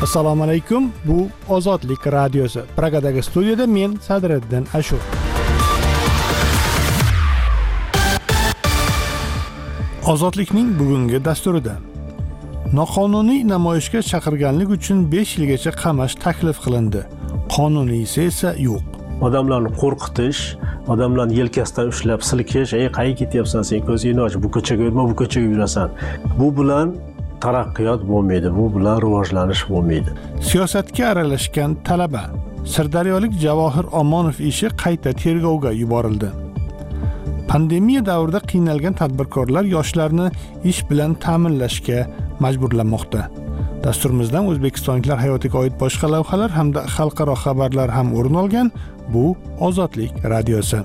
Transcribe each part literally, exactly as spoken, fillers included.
Assalomu alaykum. Bu Ozodlik radiosi. Pragadagi studiyada men Sadriddin Ashur. Ozodlikning bugungi dasturida noqonuniy namoyishga chaqirganlik uchun besh yilgacha qamash taklif qilindi. Qonuniysi esa yo'q. Odamlarni qo'rqitish, odamlarni yelkasidan ushlab silkish, "Ey, qayerga ketyapsan sen? Ko'zingni och, bu ko'chaga yurma, bu ko'chaga yurasan." Bu bilan taraqqiyot bo'lmaydi, bu bilan rivojlanish bo'lmaydi. Siyosatga aralashgan talaba. Sirdaryolik Javohir Omonov ishi qayta tergovga yuborildi. Pandemiya davrida qiynalgan tadbirkorlar yoshlarni ish bilan ta'minlashga majburlanmoqda. Dasturimizdan o'zbekistonliklar hayotiga oid boshqa lavhalar hamda xalqaro xabarlar ham o'rin olgan. Bu Ozodlik radiosi.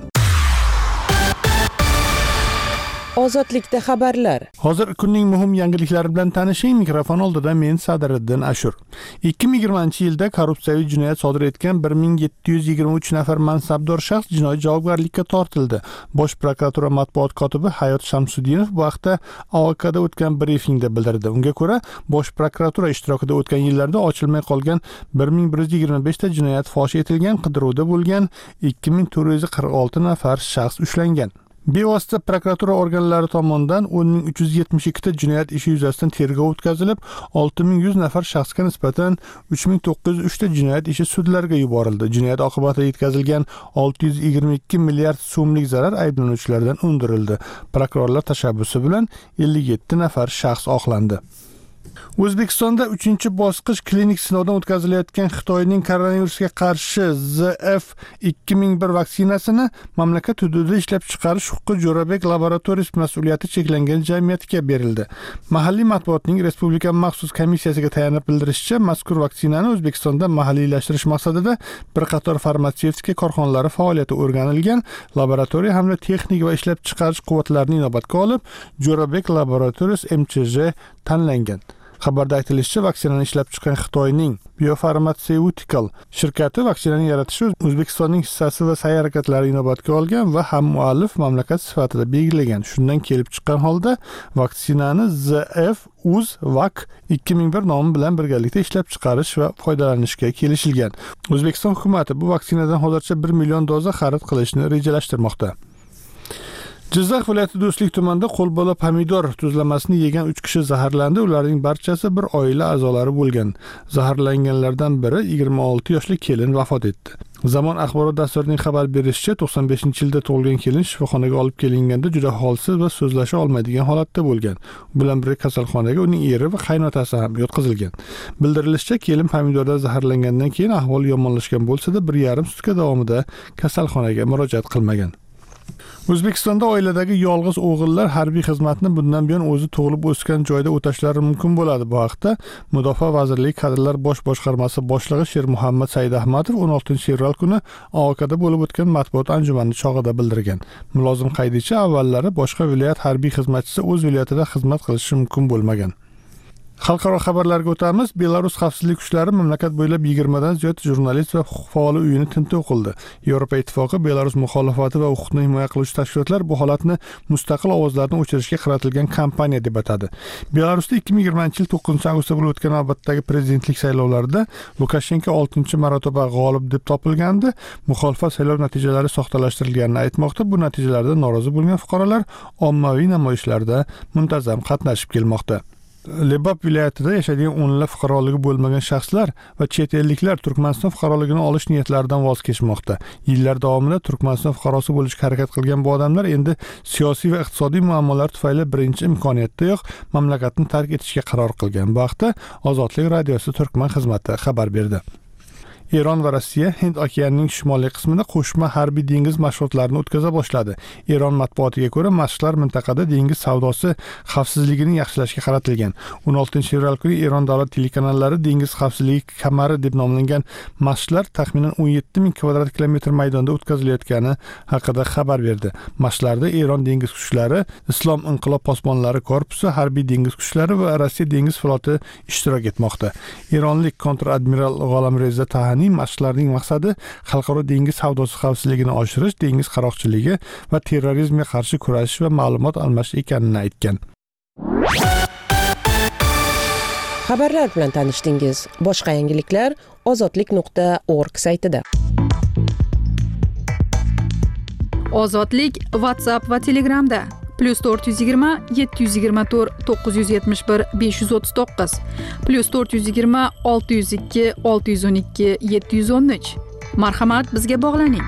Ozodlikda xabarlar. Hozir kunning muhim yangiliklari bilan tanishing. Mikrofon oldida men Sadriddin Ashur. ikki ming yigirmanchi yilda korrupsiyaviy jinoyat sodir etgan bir ming yetti yuz yigirma uch nafar mansabdor shaxs jinoiy javobgarlikka tortildi. Bosh prokuratura matbuot kotibi Hayot Shamsudinov bu haqda A O K'da o'tgan brifingda bildirdi. Unga ko'ra, bosh prokuratura ishtirokida o'tgan yillarda ochilmay qolgan bir ming bir yuz yigirma besh ta jinoyat fosh etilgan, qidiruvda bo'lgan ikki ming to'rt yuz qirq olti nafar shaxs ushlangan. Bevosita prokuratura organlari tomonidan o'n ming uch yuz yetmish ikki ta jinoyat ishi yuzasidan tergov o'tkazilib, olti ming yuz nafar shaxsga nisbatan uch ming to'qqiz yuz uch ta jinoyat ishi sudlarga yuborildi. Jinoyat oqibatida yetkazilgan olti yuz yigirma ikki milliard so'mlik zarar ayblanuvchilardan undirildi. Prokurorlar tashabbusi bilan ellik yetti nafar shaxs oqlandi. O'zbekistonda uchinchi bosqich klinik sinovdan o'tkazilayotgan Xitoyning koronavirusga qarshi Z F ikki ming bir vaksinasini mamlakat hududida ishlab chiqarish huquqi Jo'rabek laboratoriyasi mas'uliyati cheklangan jamiyatga berildi. Mahalliy matbuotning Respublika maxsus komissiyasiga tayanib bildirishicha, mazkur vaksinani O'zbekistonda mahalliylashtirish maqsadida bir qator farmatsevtika korxonalari faoliyati o'rganilgan, laboratoriya hamda texnik va ishlab chiqarish quvvatlarini inobatga olib, Jo'rabek laboratoriyasi M Ch J tanlangan. Xabarda aytilishicha, vaksinani ishlab chiqqan Xitoyning Biopharmaceutical shirkati vaksinani yaratishi O'zbekistonning hissasi va sa'y-harakatlari inobatga olgan va ham muallif mamlakat sifatida belgilagan. Shundan kelib chiqqan holda vaksinani Z F U Z V A C ikki ming bir nomi bilan birgalikda ishlab chiqarish va foydalanishga kelishilgan. O'zbekiston hukumatı bu vaksinadan hozircha bir million doza xarid qilishni rejalashtirmoqda. Jizzax viloyati Do'stlik tumanida qo'lbola pomidor tuzlamasini yegan uch kishi zaharlandi. Ularning barchasi bir oila a'zolari bo'lgan. Zaharlanganlardan biri yigirma olti yoshli kelin vafot etdi. Zamon axborot dasturining xabar berishicha, to'qson beshinchi yilda tug'ilgan kelin shifoxonaga olib kelinganda juda holsiz va so'zlasha olmaydigan holatda bo'lgan. U bilan birga kasalxonaga uning eri va qaynotasi ham yotqizilgan. Bildirilishicha, kelin pomidordan zaharlangandan keyin ahvoli yomonlashgan bo'lsa-da, bir yarim sutka davomida kasalxonaga murojaat qilmagan. O'zbekistonda oiladagi yolg'iz o'g'illar harbiy xizmatni bundan buyon o'zi tug'ilib o'sgan joyda o'tashlari mumkin bo'ladi. Bu haqda Mudofaa vazirligi Kadrlar bosh boshqarmasi boshlig'i Shermuhammad Saidahmadov o'n oltinchi fevral kuni A O K'da bo'lib o'tgan matbuot anjumani chog'ida bildirgan. Mulozim qaydincha, avvallari boshqa viloyat harbiy xizmatchisi o'z viloyatida xizmat qilishi mumkin bo'lmagan. Xalqaro xabarlarga o'tamiz. Belarus xavfsizlik kuchlari mamlakat bo'ylab yigirma dan ziyod jurnalist va huquq faoli uyini tintuv qildi. Yevropa Ittifoqi Belarus muxolifati va huquqni himoya qiluvchi tashkilotlar bu holatni mustaqil ovozlarni o'chirishga qaratilgan kampaniya deb atadi. Belarusda ikki ming yigirmanchi yil to'qqizinchi avgustda bo'lib o'tgan navbatdagi prezidentlik saylovlarida Lukashenko oltinchi marotaba g'olib deb topilgandi. Muxolifat saylov natijalari soxtalashtirilganini aytmoqda. Bu natijalardan norozi bo'lgan fuqarolar ommaviy namoyishlarda muntazam qatnashib kelmoqda. Lebap viloyatida yashaydigan o'nlab fuqaroligi bo'lmagan shaxslar va chet elliklar Turkmaniston fuqaroligini olish niyatlaridan voz kechmoqda. Yillar davomida Turkmaniston fuqarosi bo'lishga harakat qilgan bu odamlar endi siyosiy va iqtisodiy muammolar tufayli birinchi imkoniyatdayoq mamlakatni tark etishga qaror qilgan. Bu haqda Ozodlik radiosi Turkman xizmati xabar berdi. Eron va Rossiya Hind okeanining shimoliy qismida qo'shma harbiy dengiz mashg'ulotlarini o'tkaza boshladi. Eron matbuotiga ko'ra, mashqlar mintaqada dengiz savdosi xavfsizligini yaxshilashga qaratilgan. o'n oltinchi fevral kuni Eron davlat telekanallari dengiz xavfsizligi kamari deb nomlangan mashqlar taxminan o'n yetti ming kvadrat kilometr maydonda o'tkazilayotgani haqida xabar berdi. Mashqlarda Eron dengiz kuchlari, Islom inqilob posbonlari korpusi, harbiy dengiz kuchlari va Rossiya dengiz floti ishtirok etmoqda. Eronlik kontra-admiral G'olamreza Tahani mashqlarning maqsadi xalqaro dengiz savdosi xavfsizligini oshirish, dengiz qaroqchiligi va terrorizmga qarshi kurashish va ma'lumot almashish ekanini aytgan. Xabarlar bilan tanishdingiz. Boshqa yangiliklar ozodlik nuqta org saytida. Ozodlik WhatsApp va Telegramda plus to'rt yuz yigirma yetti yuz yigirma to'rt to'qqiz yuz yetmish bir besh yuz o'ttiz to'qqiz plus to'rt yuz yigirma olti yuz ikki olti yuz o'n ikki yetti yuz o'n uch. Marhamat, bizga bog'laning.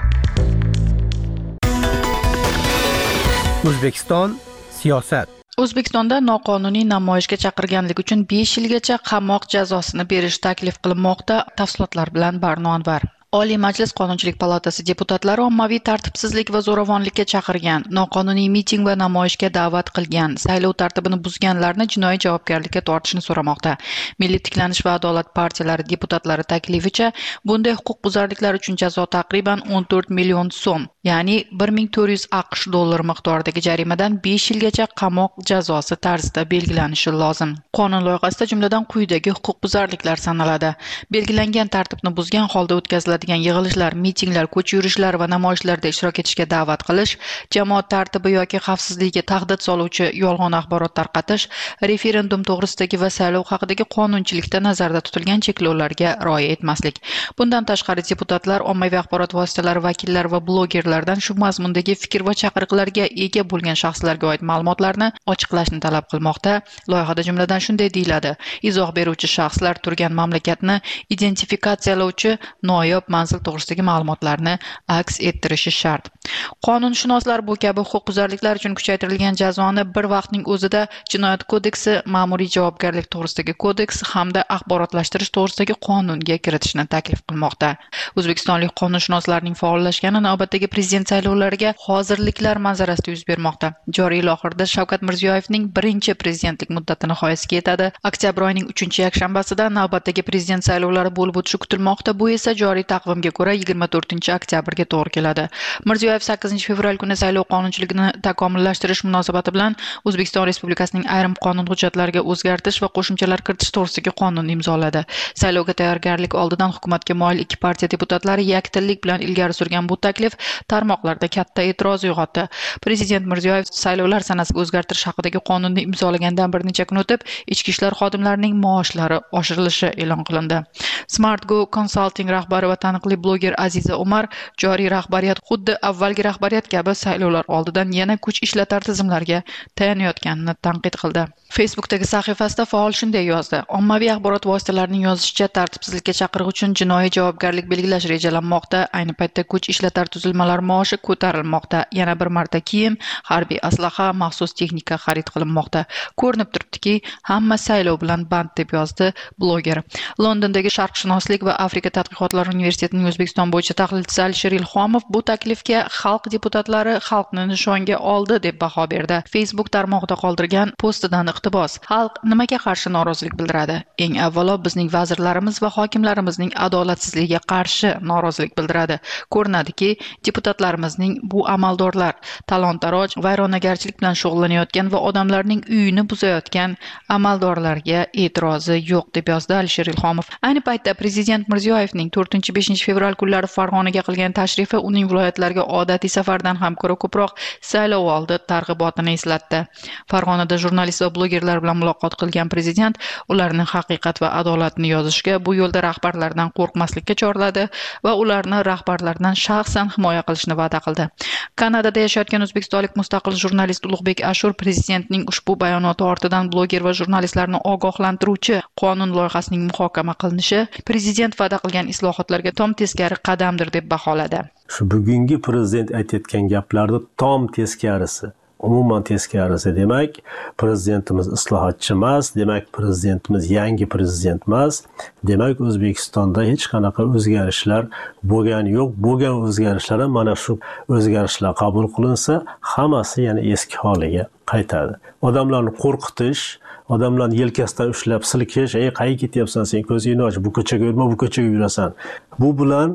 O'zbekiston siyosat. O'zbekistonda noqonuniy namoyishga chaqirganlik uchun besh yilgacha qamoq jazosini berish taklif qilinmoqda. Tafsilotlar bilan Barno Anvar. Oliy Majlis Qonunchilik palatasi deputatlari ommaviy tartibsizlik va zo'ravonlikka chaqirgan, noqonuniy miting va namoyishga da'vat qilgan, saylov tartibini buzganlarni jinoiy javobgarlikka tortishni so'ramoqda. Milliy tiklanish va adolat partiyalari deputatlari taklificha bunday huquqbuzarliklar uchun jazo taqriban o'n to'rt million so'm, ya'ni bir ming to'rt yuz aqsh dollari miqdoridagi jarimadan besh yilgacha qamoq jazosi tarzida belgilanishi lozim. Qonun loyihasida jumladan quyidagi huquqbuzarliklar sanaladi: belgilangan tartibni buzgan holda o'tkaziladi yig'ilishlar, mitinglar, ko'ch yurishlar va namoyishlarda ishtirok etishga da'vat qilish, jamoat tartibi yoki xavfsizligiga tahdid soluvchi yolg'on axborot tarqatish, referendum to'g'risidagi va saylov haqidagi qonunchilikda nazarda tutilgan cheklovlarga rioya etmaslik. Bundan tashqari deputatlar ommaviy axborot vositalari vakillari va blogerlardan shu mazmundagi fikr va chaqiriqlarga ega bo'lgan shaxslarga oid ma'lumotlarni ochiqlashni talab qilmoqda. Loyihada jumladan shunday deyiladi: izoh beruvchi shaxslar turgan mamlakatni identifikatsiyalovchi noyob manzil to'g'risidagi ma'lumotlarni aks ettirishi shart. Qonunshunoslar bu kabi huquqbuzarliklar uchun kuchaytirilgan jazoni bir vaqtning o'zida Jinoyat kodeksi, Ma'muriy javobgarlik to'g'risidagi kodeks hamda axborotlashtirish to'g'risidagi qonunga kiritishni taklif qilmoqda. O'zbekistonlik qonunshunoslarning faollashgani navbatdagi prezident saylovlariga hozirliklar manzarasida yuz bermoqda. Joriy yil oxirida Shavkat Mirziyoyevning birinchi prezidentlik muddati nihoyasiga yetadi. Oktyabr oyining uchinchi yakshanbasida navbatdagi prezident saylovlari bo'lib o'tishi kutilmoqda. Bu esa joriy taqvimga ko'ra yigirma to'rtinchi oktyabrga to'g'ri keladi. Mirziyoyev sakkizinchi fevral kuni saylov qonunchiligini takomillashtirish munosabati bilan O'zbekiston Respublikasining ayrim qonun hujjatlariga o'zgartirish va qo'shimchalar kiritish to'g'risidagi qonunni imzoladi. Saylovga tayyorgarlik oldidan hukumatga moyil ikki partiya deputatlari yakdillik bilan ilgari surgan bu taklif tarmoqlarda katta e'tiroz uyg'otdi. Prezident Mirziyoyev saylovlar sanasiga o'zgartirish haqidagi qonunni imzolagandan bir necha kun o'tib, ichki ishlar xodimlarining maoshlari oshirilishi e'lon qilindi. SmartGo Consulting rahbari va taniqli bloger Aziza Umar joriy rahbariyat xuddi avvalgi rahbariyat kabi saylovlar oldidan yana kuch ishlatar tizimlarga tayanayotganini tanqid qildi. Facebookdagi sahifasida faol shunday yozdi: ommaviy axborot vositalarining yozishicha, tartibsizlikka chaqiriq uchun jinoiy javobgarlik belgilash rejalanmoqda. Ayni paytda kuch ishlatar tuzilmalar maoshi ko'tarilmoqda. Yana bir marta kiyim, harbiy aslaha, maxsus texnika xarid qilinmoqda. Ko'rinib turibdiki, hamma saylov bilan band, deb yozdi bloger. Londondagi sharqshunoslik va Afrika tadqiqotlari universitetining O'zbekiston bo'yicha tahlilchisi Alisher Ilhomov bu taklifga xalq deputatlari xalqni nishonga oldi deb baho berdi. Facebook tarmog'ida qoldirgan postidan iqtibos: xalq nimaga qarshi norozilik bildiradi? Eng avvalo bizning vazirlarimiz va hokimlarimizning adolatsizligiga qarshi norozilik bildiradi. Ko'rinadiki, deputatlarimizning bu amaldorlar, talon-taroj, vayronagarchilik bilan shug'ullanayotgan va odamlarning uyini buzayotgan amaldorlarga e'tirozi yo'q, deb yozdi Alisher Ilhomov. Ayni paytda prezident Mirziyoyevning to'rtinchi beshinchi fevral kunlari Farg'onaga qilgan tashrifi uning viloyatlarga odatiy safardan ham ko'ra ko'proq saylov oldi targ'ibotini eslatdi. Farg'onada jurnalist va blogerlar bilan muloqot qilgan prezident ularni haqiqat va adolatni yozishga, bu yo'lda rahbarlardan qo'rqmaslikka chorladi va ularni rahbarlardan shaxsan himoya qilishni va'da qildi. Kanadada yashayotgan o'zbekistonlik mustaqil jurnalist Ulug'bek Ashur prezidentning ushbu bayonoti ortidan bloger va jurnalistlarni ogohlantiruvchi qonun loyihasining muhokama qilinishi prezident va'da qilgan islohotlarga tom teskari qadamdir deb baholadi. Shu bugungi prezident aytayotgan gaplarni tom teskarisi, umuman teskarisi. Demak, prezidentimiz islohotchi emas, demak prezidentimiz yangi prezident emas. Demak, O'zbekistonda hech qanaqa o'zgarishlar bo'lgani yo'q. Bo'lgan o'zgarishlar ham mana shu o'zgarishlar qabul qilinsa, hammasi yana eski holiga qaytadi. Odamlarni qo'rqitish, odamlarni yelkasidan ushlab silkish, "Ey, qayerga ketyapsan sen? Ko'zingni och, bu ko'chaga yurma, bu ko'chaga yurasan." Bu bilan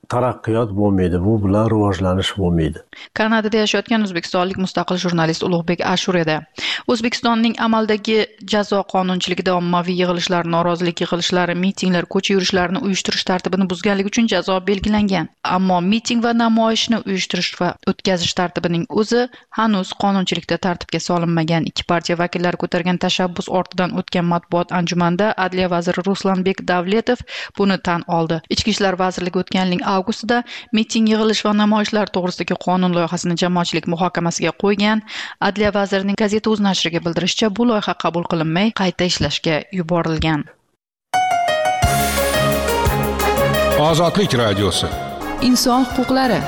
taraqqiyot bo'lmaydi, bu bilan rivojlanish bo'lmaydi. Kanadada yashayotgan o'zbekistonlik mustaqil jurnalist Ulug'bek Ashur edi. O'zbekistonning amaldagi jazo qonunchiligida ommaviy yig'ilishlar, norozilik yig'ilishlari, mitinglar, ko'cha yurishlarini uyushtirish tartibini buzganlik uchun jazo belgilangan. Ammo miting va namoyishni uyushtirish va o'tkazish tartibining o'zi hanuz qonunchilikda tartibga solinmagan. Ikki partiya vakillari ko'targan tashabbus ortidan o'tgan matbuot anjumanida Adliya vaziri Ruslanbek Davletov buni tan oldi. Ichki ishlar vazirligi o'tgan yil avgustida miting, yig'ilish va namoyishlar to'g'risidagi qonun loyihasini jamoatchilik muhokamasiga qo'ygan. Adliya vazirining Gazeta o'z nashriga bildirishicha, bu loyiha qabul qilinmay, qayta ishlashga yuborilgan. Ozodlik radiosi. Inson huquqlari.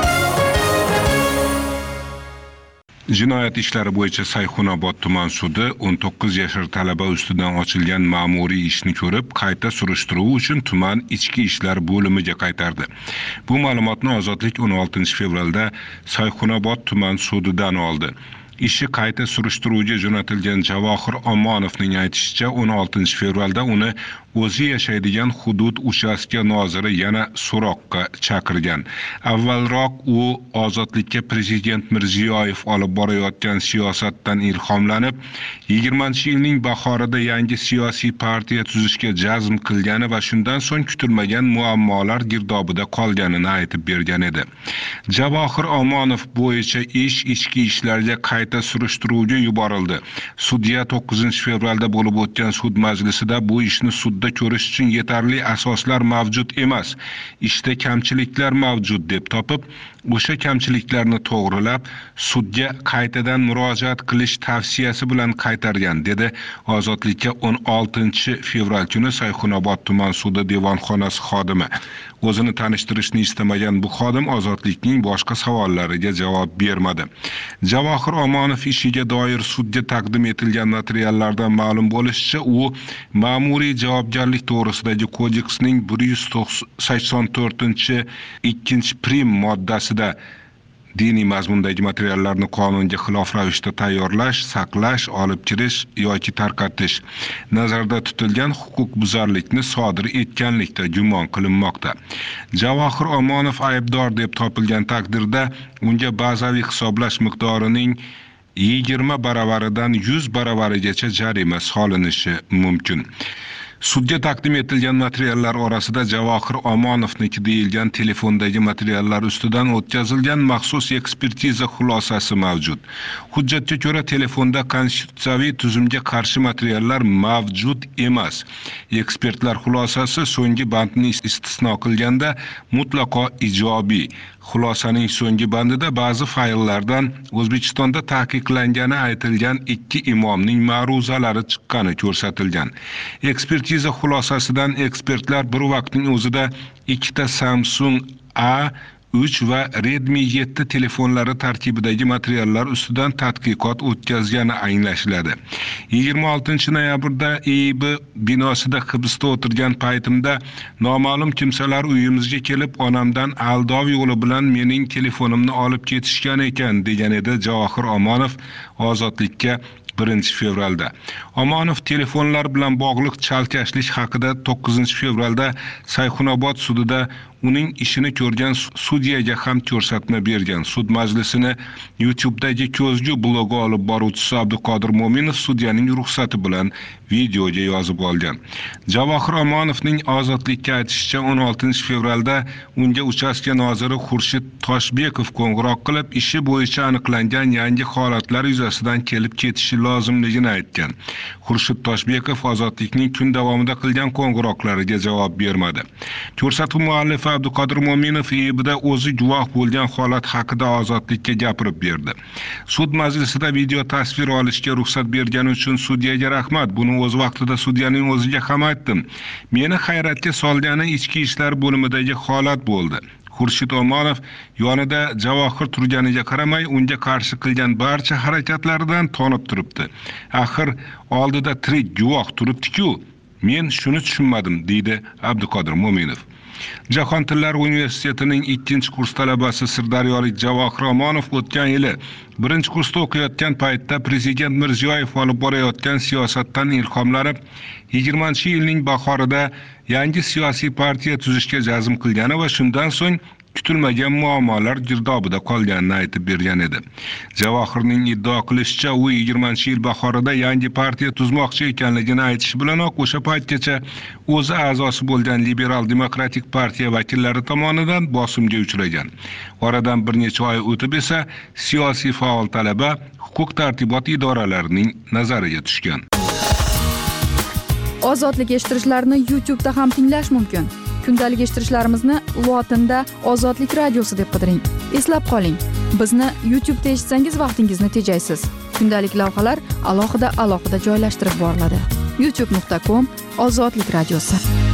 Jinoyat ishlari bo'yicha Sayxunobod tuman sudi o'n to'qqiz yashar talaba ustidan ochilgan ma'muriy ishni ko'rib, qayta surishtiruv uchun tuman ichki ishlar bo'limiga qaytardi. Bu ma'lumotni Ozodlik o'n oltinchi fevralda Sayxunobod tuman sudidan oldi. Ishi qayta surishtiruvga jo'natilgan Javohir Omonovning aytishicha, o'n oltinchi fevralda uni o'zi yashaydigan hudud uchastka noziri yana so'roqqa chaqirgan. Avvalroq u ozodlikka prezident Mirziyoyev olib borayotgan siyosatdan ilhomlanib, yigirmanchi yilning bahorida yangi siyosiy partiya tuzishga jazm qilgani va shundan so'ng kutilmagan muammolar girdobida qolganini aytib bergan edi. Javohir Omonov bo'yicha ish ichki ishlarga qayta surishtiruvga yuborildi. Sudya to'qqizinchi fevralda bo'lib o'tgan sud majlisida bu ishni sudda ko'rish uchun yetarli asoslar mavjud emas, ishda kamchiliklar mavjud deb topib, o'sha kamchiliklarni to'g'rilab, sudga qaytadan murojaat qilish tavsiyasi bilan qaytargan, dedi Ozodlikka o'n oltinchi fevral kuni Sayxunobod tuman sudi devonxonasi xodimi. O'zini tanishtirishni istamagan bu xodim Ozodlikning boshqa savollariga javob bermadi. Javohir Omonov ishiga doir sudga taqdim etilgan materiallardan ma'lum bo'lishicha, u ma'muriy javobgarlik to'g'risidagi kodeksning bir yuz sakson to'rtinchi ikkinchi prim moddasida diniy mazmundagi materiallarni qonunga xilof ravishda tayyorlash, saqlash, olib kirish yoki tarqatish nazarda tutilgan huquqbuzarlikni sodir etganlikda gumon qilinmoqda. Javohir Omonov aybdor deb topilgan taqdirda unga bazaviy hisoblash miqdorining yigirma baravaridan yuz baravarigacha jarima solinishi mumkin. Sudga taqdim etilgan materiallar orasida Javohir Omonovniki deyilgan telefondagi materiallar ustidan o'tkazilgan maxsus ekspertiza xulosasi mavjud. Hujjatga ko'ra telefonda konstitutsiyaviy tuzumga qarshi materiallar mavjud emas. Ekspertlar xulosasi so'nggi bandni istisno qilganda mutlaqo ijobiy. Xulosaning so'nggi bandida ba'zi fayllardan O'zbekistonda taqiqlangani aytilgan ikki imomning ma'ruzalari chiqqani ko'rsatilgan. Ekspertiza xulosasidan ekspertlar bir vaqtning o'zida ikkita Samsung A uch va Redmi yetti telefonlari tarkibidagi materiallar ustidan tadqiqot o'tkazgani anglashiladi. yigirma oltinchi noyabrda E I B binosida hibsda o'tirgan paytimda noma'lum kimsalar uyimizga kelib, onamdan aldov yo'li bilan mening telefonimni olib ketishgan ekan, degan edi Javohir Omonov Ozodlikka birinchi fevralda. Omonov telefonlar bilan bog'liq chalkashlik haqida to'qqizinchi fevralda Sayxunobod sudida uning ishini ko'rgan sudyaga ham ko'rsatma bergan. Sud majlisini YouTube'dagi Ko'zgu blogi olib boruvchisi Abduqodir Mo'minov sudyaning ruxsati bilan videoga yozib olgan. Javohir Omonovning Ozodlikka aytishicha, o'n oltinchi fevralda unga uchastka noziri Xurshid Toshbekov qo'ng'iroq qilib, ishi bo'yicha aniqlangan yangi holatlar yuzasidan kelib ketishi lozimligini aytgan. Xurshid Toshbekov Ozodlikning kun davomida qilgan qo'ng'iroqlariga javob bermadi. Ko'rsatuv muallifi Abduqodir Mo'minov E I B'da o'zi guvoh bo'lgan holat haqida Ozodlikka gapirib berdi. Sud majlisida video tasvir olishga ruxsat bergani uchun sudyaga rahmat. Buni o'z vaqtida sudyaning o'ziga ham aytdim. Meni hayratga solgani ichki ishlar bo'limidagi holat bo'ldi. Xurshid Omonov yonida Javohir turganiga qaramay, unga qarshi qilgan barcha harakatlaridan tonib turibdi. Axir oldida tirik guvoh turibdi-ku. Men shuni tushunmadim, deydi Abduqodir Mo'minov. Jahon tillari universitetining ikkinchi kurs talabasi sirdaryolik Javohir Omonov o'tgan yili birinchi kursda o'qiyotgan paytda Prezident Mirziyoyev olib borayotgan siyosatdan ilhomlanib, yigirmanchi yilning bahorida yangi siyosiy partiya tuzishga jazm qilgani va shundan so'ng kutilmagan muammolar girdobida qolganini aytib bergan edi. Javohirning iddao qilishicha, u yigirmanchi yil bahorida yangi partiya tuzmoqchi ekanligini aytishi bilanoq o'sha paytgacha o'zi a'zosi bo'lgan Liberal Demokratik partiya vakillari tomonidan bosimga uchragan. Oradan bir necha oy o'tib esa siyosiy faol talaba huquq tartibot idoralarining nazariga tushgan. Ozodlik eshittirishlarni YouTube da ham tinglash mumkin. Kundalik eshittirishlarimizni lotinda Ozodlik radiosi deb qidiring. Eslab qoling, bizni YouTube'da eshitsangiz vaqtingizni tejaysiz. Kundalik lavhalar alohida alohida joylashtirib boriladi. youtube nuqta com Ozodlik radiosi.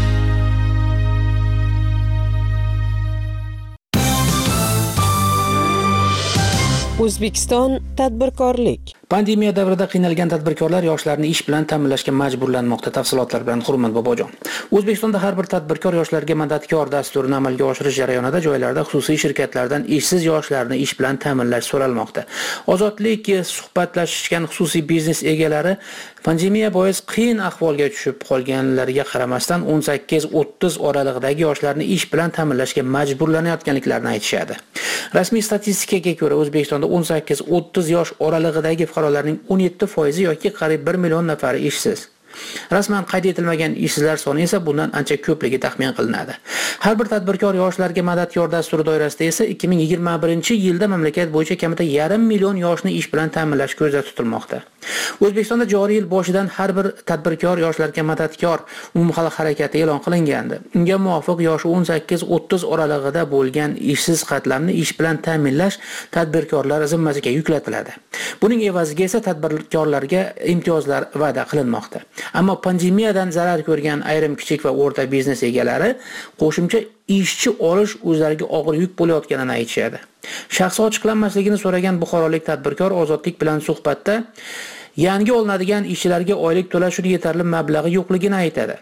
O'zbekiston tadbirkorlik. Pandemiya davrida qiynalgan tadbirkorlar yoshlarni ish bilan ta'minlashga majburlanmoqda. Tafsilotlar bilan Hurmat Bobojon. O'zbekistonda har bir tadbirkor yoshlarga madadkor dasturini amalga oshirish jarayonida joylarda xususiy shirkatlardan ishsiz yoshlarni ish bilan ta'minlash so'ralmoqda. Ozodlik suhbatlashgan xususiy biznes egalari pandemiya bois qiyin ahvolga tushib qolganlariga qaramasdan o'n sakkiz o'ttiz oralig'idagi yoshlarni ish bilan ta'minlashga majburlanayotganliklarini aytishadi. Rasmiy statistikaga ko'ra O'zbekistonda o'n sakkiz o'ttiz yosh oralig'idagi fuqarolarning o'n yetti foizi yoki qariyb bir million nafari ishsiz. Rasman qayd etilmagan ishsizlar soni esa bundan ancha ko'pligi taxmin qilinadi. Har bir tadbirkor yoshlarga madadkor dasturi doirasida esa ikki ming yigirma birinchi yilda mamlakat bo'yicha kamida yarim million yoshni ish bilan ta'minlash ko'zda tutilmoqda. O'zbekistonda joriy yil boshidan har bir tadbirkor yoshlarga madadkor umumxalq harakati e'lon qilingandi. Unga muvofiq yoshi o'n sakkiz o'ttiz oralig'ida bo'lgan ishsiz qatlamni ish bilan ta'minlash tadbirkorlar zimmasiga yuklatiladi. Buning evaziga esa tadbirkorlarga imtiyozlar va'da qilinmoqda. Ammo pandemiyadan zarar ko'rgan ayrim kichik va o'rta biznes egalari qo'shimcha ishchi olish o'zlariga og'ir yuk bo'layotganini aytishadi. Shaxsi ochiqlanmasligini so'ragan buxorolik tadbirkor Ozodlik bilan suhbatda yangi olinadigan ishchilarga oylik to'lash uchun yetarli mablag'i yo'qligini aytadi.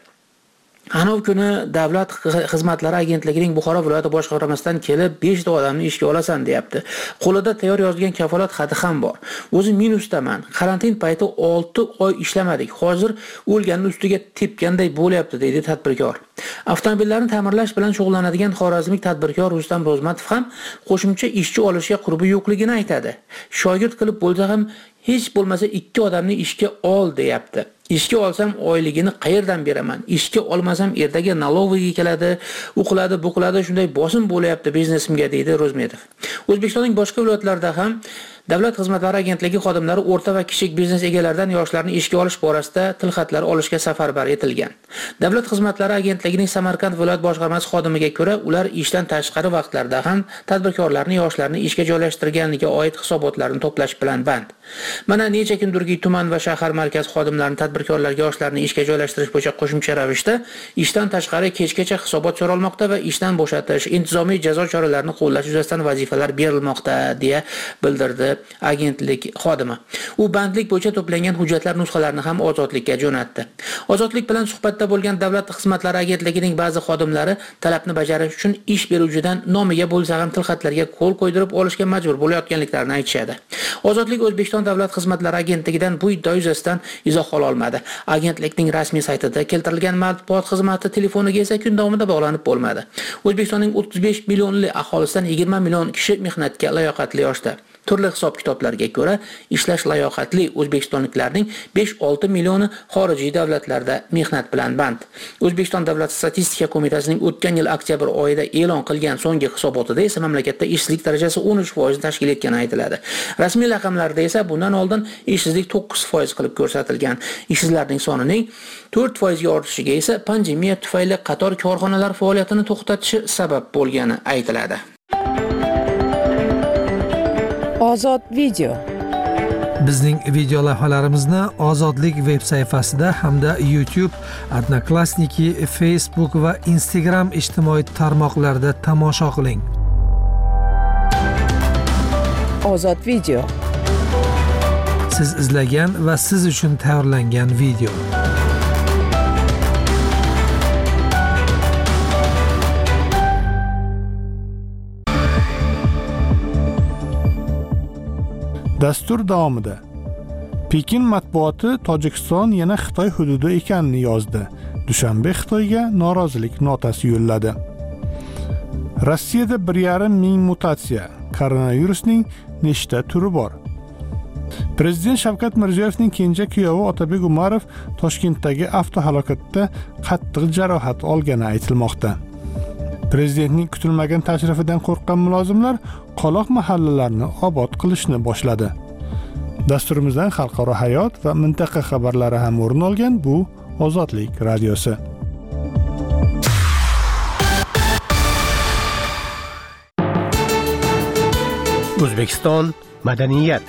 Anov kuni Davlat xizmatlari agentligining Buxoro viloyati boshqarmasidan kelib besh ta odamni ishga olasan deyapti. Qo'lida tayyor yozilgan kafolat xati ham bor. O'zi minusdaman. Karantin payti olti oy ishlamadik. Hozir o'lganning ustiga tepganday bo'lyapti, deydi tadbirkor. Avtomobillarni ta'mirlash bilan shug'ullanadigan xorazmlik tadbirkor Rustam Rozmatov ham qo'shimcha ishchi olishga qurbi yo'qligini aytadi. Shogird qilib bo'lsa ham hech bo'lmasa ikki odamni ishga ol deyapti. Ishga olsam oyligini qayerdan beraman? Ishga olmasam ertaga налоговый keladi, uqiladi, buqiladi, shunday bosim bo'layapti biznesimga, deydi Rozmetov. O'zbekistonning boshqa viloyatlarida ham Davlat xizmatlari agentligi xodimlari o'rta va kichik biznes egalaridan yoshlarni ishga olish borasida tilxatlar olishga safarbar etilgan. Davlat xizmatlari agentligining Samarqand viloyat boshqarmasi xodimiga ko'ra, ular ishdan tashqari vaqtlarda ham tadbirkorlarni yoshlarni ishga joylashtirganiga oid hisobotlarni to'plash bilan band. Mana necha kundurgi tuman va shahar markaz xodimlarini tadbirkorlarga yoshlarni ishga joylashtirish bo'yicha qo'shimcha ravishda ishdan tashqari kechgacha hisobot so'ralmoqda va ishdan bo'shatish, intizomiy jazo choralarini qo'llash yuzasidan vazifalar berilmoqda, deya bildirdi agentlik xodimi. U bandlik bo'yicha to'plangan hujjatlar nusxalarini ham Ozodlikka jo'natdi. Ozodlik bilan suhbatda bo'lgan Davlat xizmatlari agentligining ba'zi xodimlari talabni bajarish uchun ish beruvchidan nomiga bo'lsa ham tilxatlarga qo'l qo'ydirib olishga majbur bo'layotganliklarini aytishadi. Ozodlik O'zbekiston Davlat xizmatlari agentligidan bu iddia yuzasidan izoh ola olmadi. Agentlikning rasmiy saytida keltirilgan matbuot xizmati telefoniga esa kun davomida bog'lanib bo'lmadi. O'zbekistonning o'ttiz besh millionli aholisidan yigirma million kishi mehnatga layoqatli yoshda. Turli hisob-kitoblarga ko'ra, ishlash layoqatli o'zbekistonliklarning besh olti millioni xorijiy davlatlarda mehnat bilan band. O'zbekiston Davlat statistika qo'mitasining o'tgan yil oktyabr oyida e'lon qilgan so'nggi hisobotida esa mamlakatda ishsizlik darajasi o'n uch foiz tashkil etgani aytiladi. Rasmiy raqamlarda esa bundan oldin ishsizlik to'qqiz foiz qilib ko'rsatilgan. Ishsizlarning sonining to'rt foizga ortishiga esa pandemiya tufayli qator korxonalar faoliyatini to'xtatishi sabab bo'lgani aytiladi. Ozod video. Bizning video lavhalarimizni Ozodlik veb sayfasida hamda YouTube, Odnoklassniki, Facebook va Instagram ijtimoiy tarmoqlarida tomosha qiling. Ozod video. Siz izlagan va siz uchun tayyorlangan video. Dastur davomida Pekin matbuoti Tojikiston yana Xitoy hududi ekanini yozdi. Dushanbe Xitoyga norozilik notasi yo'lladi. Rossiyada bir yarim ming mutatsiya, koronavirusning nechta turi bor? Prezident Shavkat Mirziyoyevning kenja kuyovi Otabek Umarov Toshkentdagi avtohalokatda qattiq jarohat olgani aytilmoqda. Prezidentning kutilmagan tashrifidan qo'rqqan mulozimlar qoloq mahallalarni obod qilishni boshladi. Dasturimizdan xalqaro hayot va mintaqa xabarlari ham o'rin olgan bu Ozodlik radiosi. O'zbekiston madaniyat.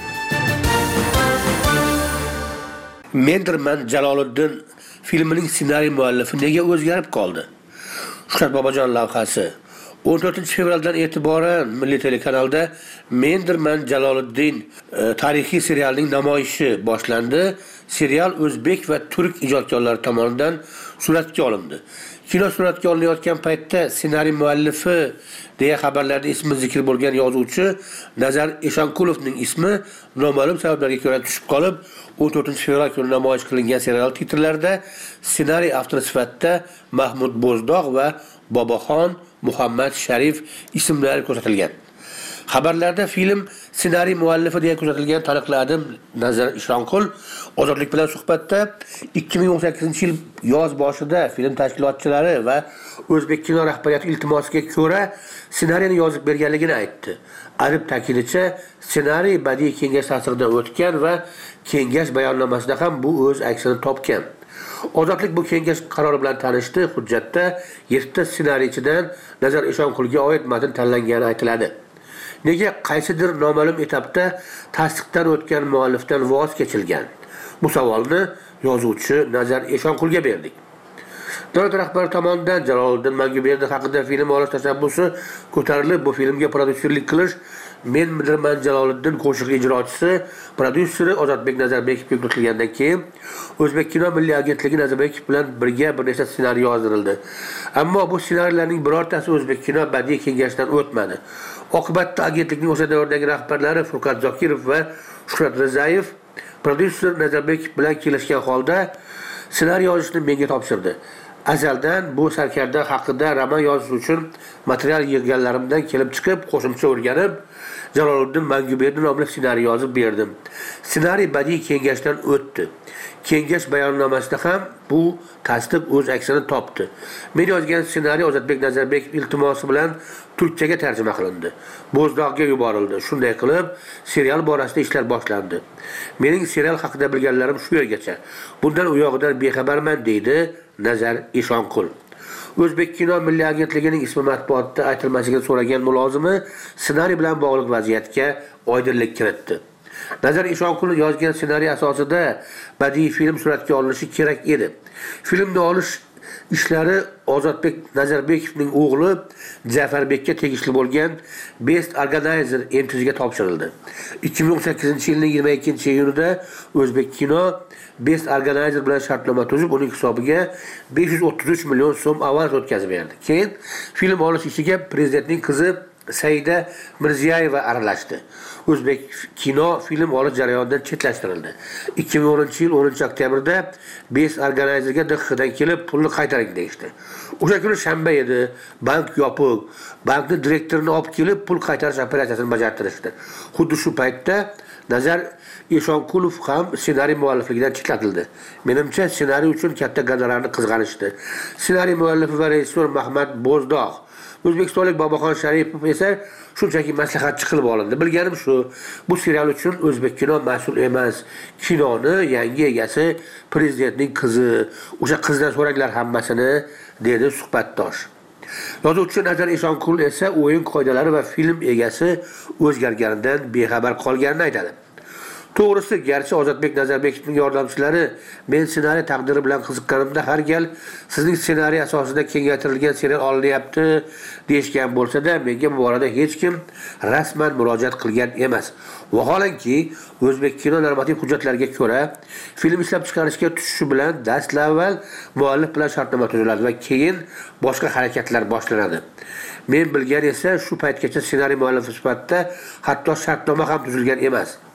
Mendirman Jaloliddin filmining ssenariy muallifi nega o'zgarib qoldi? Shuhrat Bobojon lavhasi. o'n to'rtinchi fevraldan e'tiboran Milliy telekanalda Mendirman Jaloliddin e, tarixiy serialining namoyishi boshlandi. Serial o'zbek va turk ijodkorlari tomonidan suratga olindi. Kino suratga olinayotgan paytda ssenariy muallifi deya xabarlarda ismi zikr bo'lgan yozuvchi Nazar Eshonqulovning ismi noma'lum sabablarga ko'ra tushib qolib, o'n to'rtinchi fevral kuni namoyish qilingan serial titrlarida ssenariy avtori sifatida Mahmud Bo'zdog' va Boboxon Muhammad Sharif ismlari ko'rsatilgan. Xabarlarda film ssenariy muallifi deya ko'rsatilgan taniqli Nazar Eshonqul Ozodlik bilan suhbatda ikki ming o'n sakkizinchi yil yoz boshida film tashkilotchilari va O'zbek kino rahbariyati iltimosiga ko'ra ssenariyni yozib berganligini aytdi. Adib ta'kidicha, ssenariy badiiy kengash ta'siridan o'tgan va kengash bayonnomasida ham bu o'z aksini topgan. Ozodlik bu kengash qarori bilan tanishdi. Hujjatda yettita ssenariychidan Nazar Eshonqulga oid matn tanlangani aytiladi. Nega qaysidir noma'lum etapda tasdiqdan o'tgan muallifdan voz kechilgan? Bu savolni yozuvchi Nazar Eshonqulga berdik. Davlat rahbari tomonidan Jaloliddin Manguberdi haqida film olish tashabbusi ko'tarilib, bu filmga prodyuserlik qilish Mendirman Jaloliddin qo'shiq ijrochisi, prodyuseri Ozodbek Nazarbekovga yuklatilgandan keyin O'zbek kino milliy agentligi Nazarbekov bilan birga bir nechta ssenariy yozdirildi. Ammo bu ssenariylarning birortasi O'zbek kino badiiy kengashidan o'tmadi. Oqibatda agentlikning o'sha davrdagi rahbarlari Furqat Zokirov va Shuhrat Rizayev prodyuser Nazarbekov bilan kelishgan holda ssenariy yozishni menga topshirdi. Azaldan bu sarkarda haqida roman yozish uchun material yig'ganlarimdan kelib chiqib, qo'shimcha o'rganib, Jaloliddin Manguberdi nomli ssenariy yozib berdim. Ssenariy badiiy kengashdan o'tdi. Kengash bayonnomasida ham bu tasdiq o'z aksini topdi. Men yozgan ssenariy Ozodbek Nazarbekov iltimosi bilan turkchaga tarjima qilindi. Bo'zdog'ga yuborildi. Shunday qilib, serial borasida ishlar boshlandi. Mening serial haqida bilganlarim shu yergacha. Bundan u yog'idan bexabarman deydi Nazar Eshonqul. O'zbek kino milliy agentligining ismi matbuotda aytilmasligini so'ragan mulozimi ssenariy bilan bog'liq vaziyatga oydinlik kiritdi. Nazar Eshonqul yozgan ssenariy asosida badiiy film suratga olinishi kerak edi. Filmni olish ishlari Ozodbek Nazarbekovning o'g'li Jafarbekka tegishli bo'lgan Best Organizer M T Z'ga topshirildi. ikki ming o'n sakkizinchi yilning yigirma ikkinchi iyunida O'zbek kino Best Organizer bilan shartnoma tuzib, uning hisobiga besh yuz o'ttiz uch million so'm avans o'tkazib berdi. Keyin film olish ishiga prezidentning qizi Saida Mirziyoyeva aralashdi. O'zbek kino film olish jarayonidan chetlashtirildi. ikki ming o'ninchi yil o'ninchi oktyabrda Best Organizerga D X dan kelib pulni qaytaring deyishdi. O'sha kuni shanba edi, bank yopiq. Bankning direktorini olib kelib pul qaytarish operatsiyasini bajartirishdi. Xuddi shu paytda Nazar Eshonqulov ham ssenariy muallifligidan chetlatildi. Menimcha ssenariy uchun katta gonorarni qizg'anishdi. Ssenariy muallifi va rejissor Mahmud Bo'zdog', O'zbekistonlik Boboxon Sharipov esa shunchaki maslahatchi qilib olindi. Bilganim shu, bu serial uchun O'zbek kino mas'ul emas. Kinoni yangi egasi prezidentning qizi. O'sha qizdan so'ranglar hammasini, dedi suhbatdosh. Yozuvchi Nazar Eshonqul esa o'yin qoidalari va film egasi o'zgarganidan bexabar qolganini aytadi. To'g'risi, garchi Ozodbek Nazarbekovning yordamchilari men ssenariy taqdiri bilan qiziqqanimda har gal sizning ssenariy asosida kengaytirilgan serial olinyapti deyishgan bo'lsa-da, menga bu borada hech kim rasman murojaat qilgan emas. Vaholanki, O'zbek kino normativ hujjatlariga ko'ra, film ishlab chiqarishga tushishi bilan dastlab muallif bilan shartnoma tuziladi va keyin boshqa harakatlar boshlanadi. Men bilgan esa shu paytgacha ssenariy muallifi sifatida hatto shartnoma ham tuzilgan emas.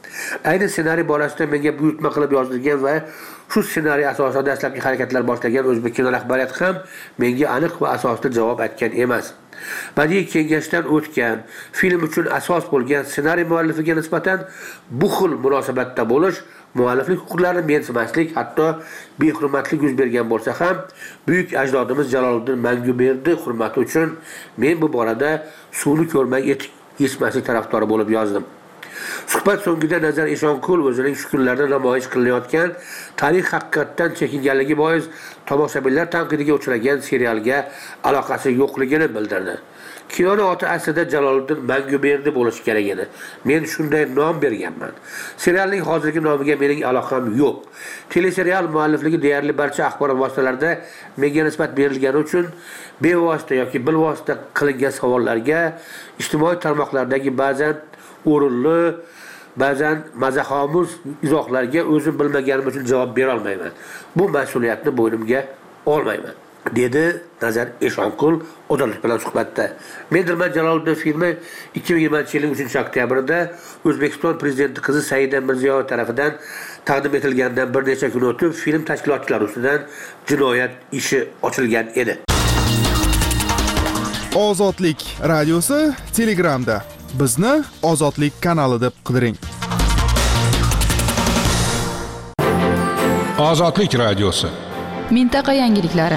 Ayni ssenariy borasida menga buyurtma qilib yozilgan va shu ssenariy asosida dastlabki harakatlar boshlagan O'zbek kino rahbariyati ham menga aniq va asosli javob aytgan emas. Badiiy kengashdan o'tgan film uchun asos bo'lgan ssenariy muallifiga nisbatan bu xil munosabatda bo'lish, mualliflik huquqlarini mensimaslik, hatto behurmatlik yuz bergan bo'lsa ham, buyuk ajdodimiz Jaloliddin Manguberdi hurmati uchun men bu borada suvni ko'rmay etik yechmaslik tarafdori bo'lib yozdim. Suhbat so'ngida Nazar Eshonqul o'zining shu kunlarda namoyish qilayotgan tarix haqiqatdan chekinganligi bois tomoshabinlar tanqidiga uchragan serialga aloqasi yo'qligini bildirdi. Kinoning oti aslida Jaloliddin Manguberdi bo'lishi kerak edi. Men shunday nom berganman. Serialning hozirgi nomiga mening aloqam yo'q. Teleserial muallifligi deyarli barcha axborot vositalarida menga nisbat berilgani uchun bevosita yoki bilvosita qilingan savollarga ijtimoiy tarmoqlardagi ba'zan o'rinli, ba'zan mazaxomuz izohlarga o'zim bilmaganim uchun javob bera olmayman. Bu mas'uliyatni bo'ynimga olmayman, dedi Nazar Eshonqul Odolat bilan suhbatda. Mendirman Jaloliddin filmi ikki ming yigirmanchi yilning uchinchi oktyabrida O'zbekiston prezidenti qizi Saida Mirziyoyeva tomonidan taqdim etilgandan bir necha kun o'tib film tashkilochilari ustidan jinoyat ishi ochilgan edi. Ozodlik radiosi Telegramda. Bizni Ozodlik kanali deb qidiring. Ozodlik radiosi. Mintaqa yangiliklari.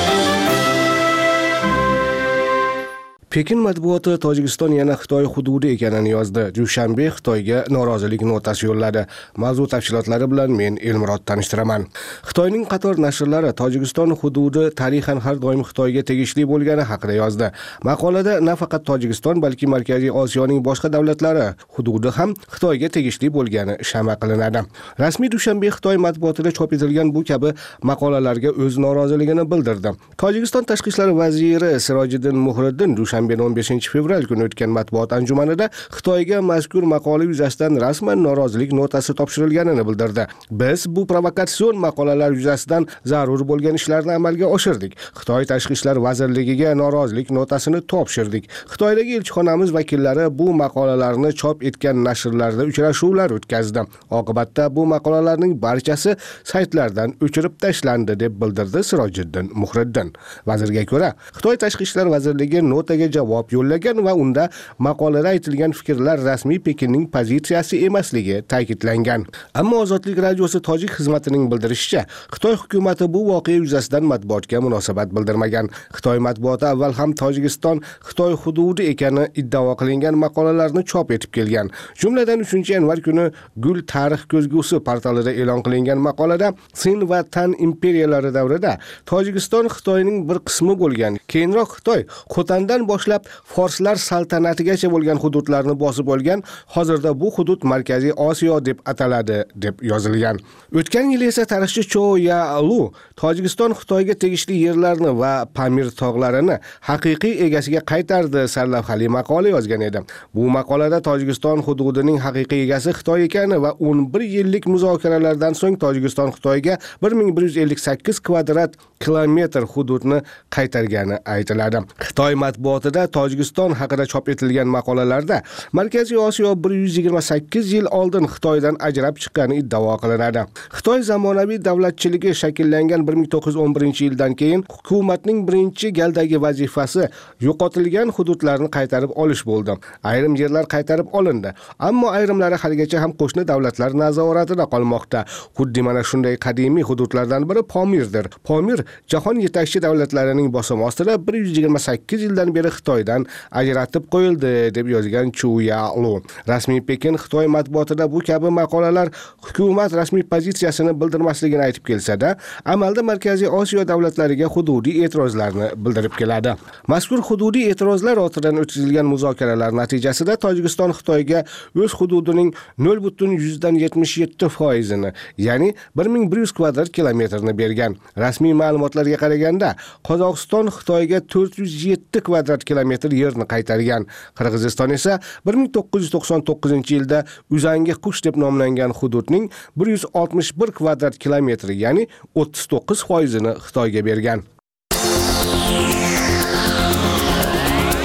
Pekin matbuoti Tojikiston yana Xitoy hududi ekanini yozdi. Dushanbe Xitoyga norozilik notasi yo'lladi. Mavzu tafsilotlari bilan men Elmurod tanishtiraman. Xitoyning qator nashrlari Tojikiston hududi tarixan har doim Xitoyga tegishli bo'lgani haqida yozdi. Maqolada nafaqat Tojikiston, balki Markaziy Osiyoning boshqa davlatlari hududi ham Xitoyga tegishli bo'lgani shama qilinadi. Rasmiy Dushanbe Xitoy matbuotida chop etilgan bu kabi maqolalarga o'z noroziligini bildirdi. Tojikiston tashqi ishlar vaziri Sirojiddin Muhriddin Dushanbe o'n beshinchi fevral kuni o'tgan matbuot anjumanida Xitoyga mazkur maqola yuzasidan rasman norozilik notasi topshirilganini bildirdi. Biz bu provokatsion maqolalar yuzasidan zarur bo'lgan ishlarni amalga oshirdik. Xitoy tashqi ishlar vazirligiga norozilik notasini topshirdik. Xitoydagi elchixonamiz vakillari bu maqolalarni chop etgan nashrlarda uchrashuvlar o'tkazdi. Oqibatda bu maqolalarning barchasi saytlardan o'chirib tashlandi deb bildirdi Sirojiddin Muhriddin. Vazirga ko'ra, Xitoy tashqi ishlar vazirligi notaga javob yo'llagan va unda maqolada aytilgan fikrlar rasmiy Pekinning pozitsiyasi emasligi ta'kidlangan. Ammo Ozodlik radiosi tojik xizmatining bildirishicha, Xitoy hukumatı bu voqea yuzasidan matbuotga munosabat bildirmagan. Xitoy matbuoti avval ham Tojikiston Xitoy hududi ekani iddao qilingan maqolalarni chop etib kelgan. Jumladan uchinchi yanvar kuni Gul tarix ko'zgusi portalida e'lon qilingan maqolada Sin va Tan imperiyalari davrida Tojikiston Xitoyning bir qismi bo'lgan. Keyinroq Xitoy Qo'tandan boshlab forslar saltanatigacha bo'lgan hududlarni bosib olgan. Hozirda bu hudud Markaziy Osiyo deb ataladi deb yozilgan. O'tgan yil esa tarixchi Cho Ya-Lu Tojikiston Xitoyga tegishli yerlarni va Pamir tog'larini haqiqiy egasiga qaytardi sarlavhali maqola yozgan edi. Bu maqolada Tojikiston hududining haqiqiy egasi Xitoy ekani va o'n bir yillik muzokaralardan so'ng Tojikiston Xitoyga bir ming bir yuz ellik sakkiz kvadrat kilometr hududni qaytargani aytiladi. Xitoy matbuotida Tojikiston haqida chop etilgan maqolalarda Markaziy Osiyo bir yuz yigirma sakkiz yil oldin Xitoydan ajrab chiqqani iddao qilinadi. Xitoy zamonaviy davlatchiligi shakllangan bir ming to'qqiz yuz o'n birinchi yildan keyin hukumatning birinchi galdagi vazifasi yo'qotilgan hududlarni qaytarib olish bo'ldi. Ayrim yerlar qaytarib olindi, ammo ayrimlari haligacha ham qo'shni davlatlar nazoratida qolmoqda. Xuddi mana shunday qadimiy hududlardan biri Pomirdir. Pomir jahon yetakchi davlatlarining bosim ostida bir yuz yigirma sakkiz yildan beri Xitoydan ajratib qo'yildi deb yozgan Chu Ya-Lu. Rasmiy Pekin Xitoy matbuotida bu kabi maqolalar hukumat rasmiy pozitsiyasini bildirmasligini aytib kelsa-da, amalda Markaziy Osiyo davlatlariga hududiy e'tirozlarni bildirib keladi. Mazkur hududiy e'tirozlar ortidan o'tkazilgan muzokaralar natijasida Tojikiston Xitoyga o'z hududining nol butun yuzdan yetmish yetti foizini, ya'ni bir ming bir yuz kvadrat kilometrni bergan. Rasmiy ma'lumotlarga qaraganda, Qozog'iston Xitoyga to'rt yuz yetti kvadrat kilometr yerni qaytargan. Qirg'iziston esa bir ming to'qqiz yuz to'qson to'qqizinchi yilda Uzangi Qush deb nomlangan hududning bir yuz oltmish bir kvadrat kilometr, ya'ni o'ttiz to'qqiz foizini Xitoyga bergan.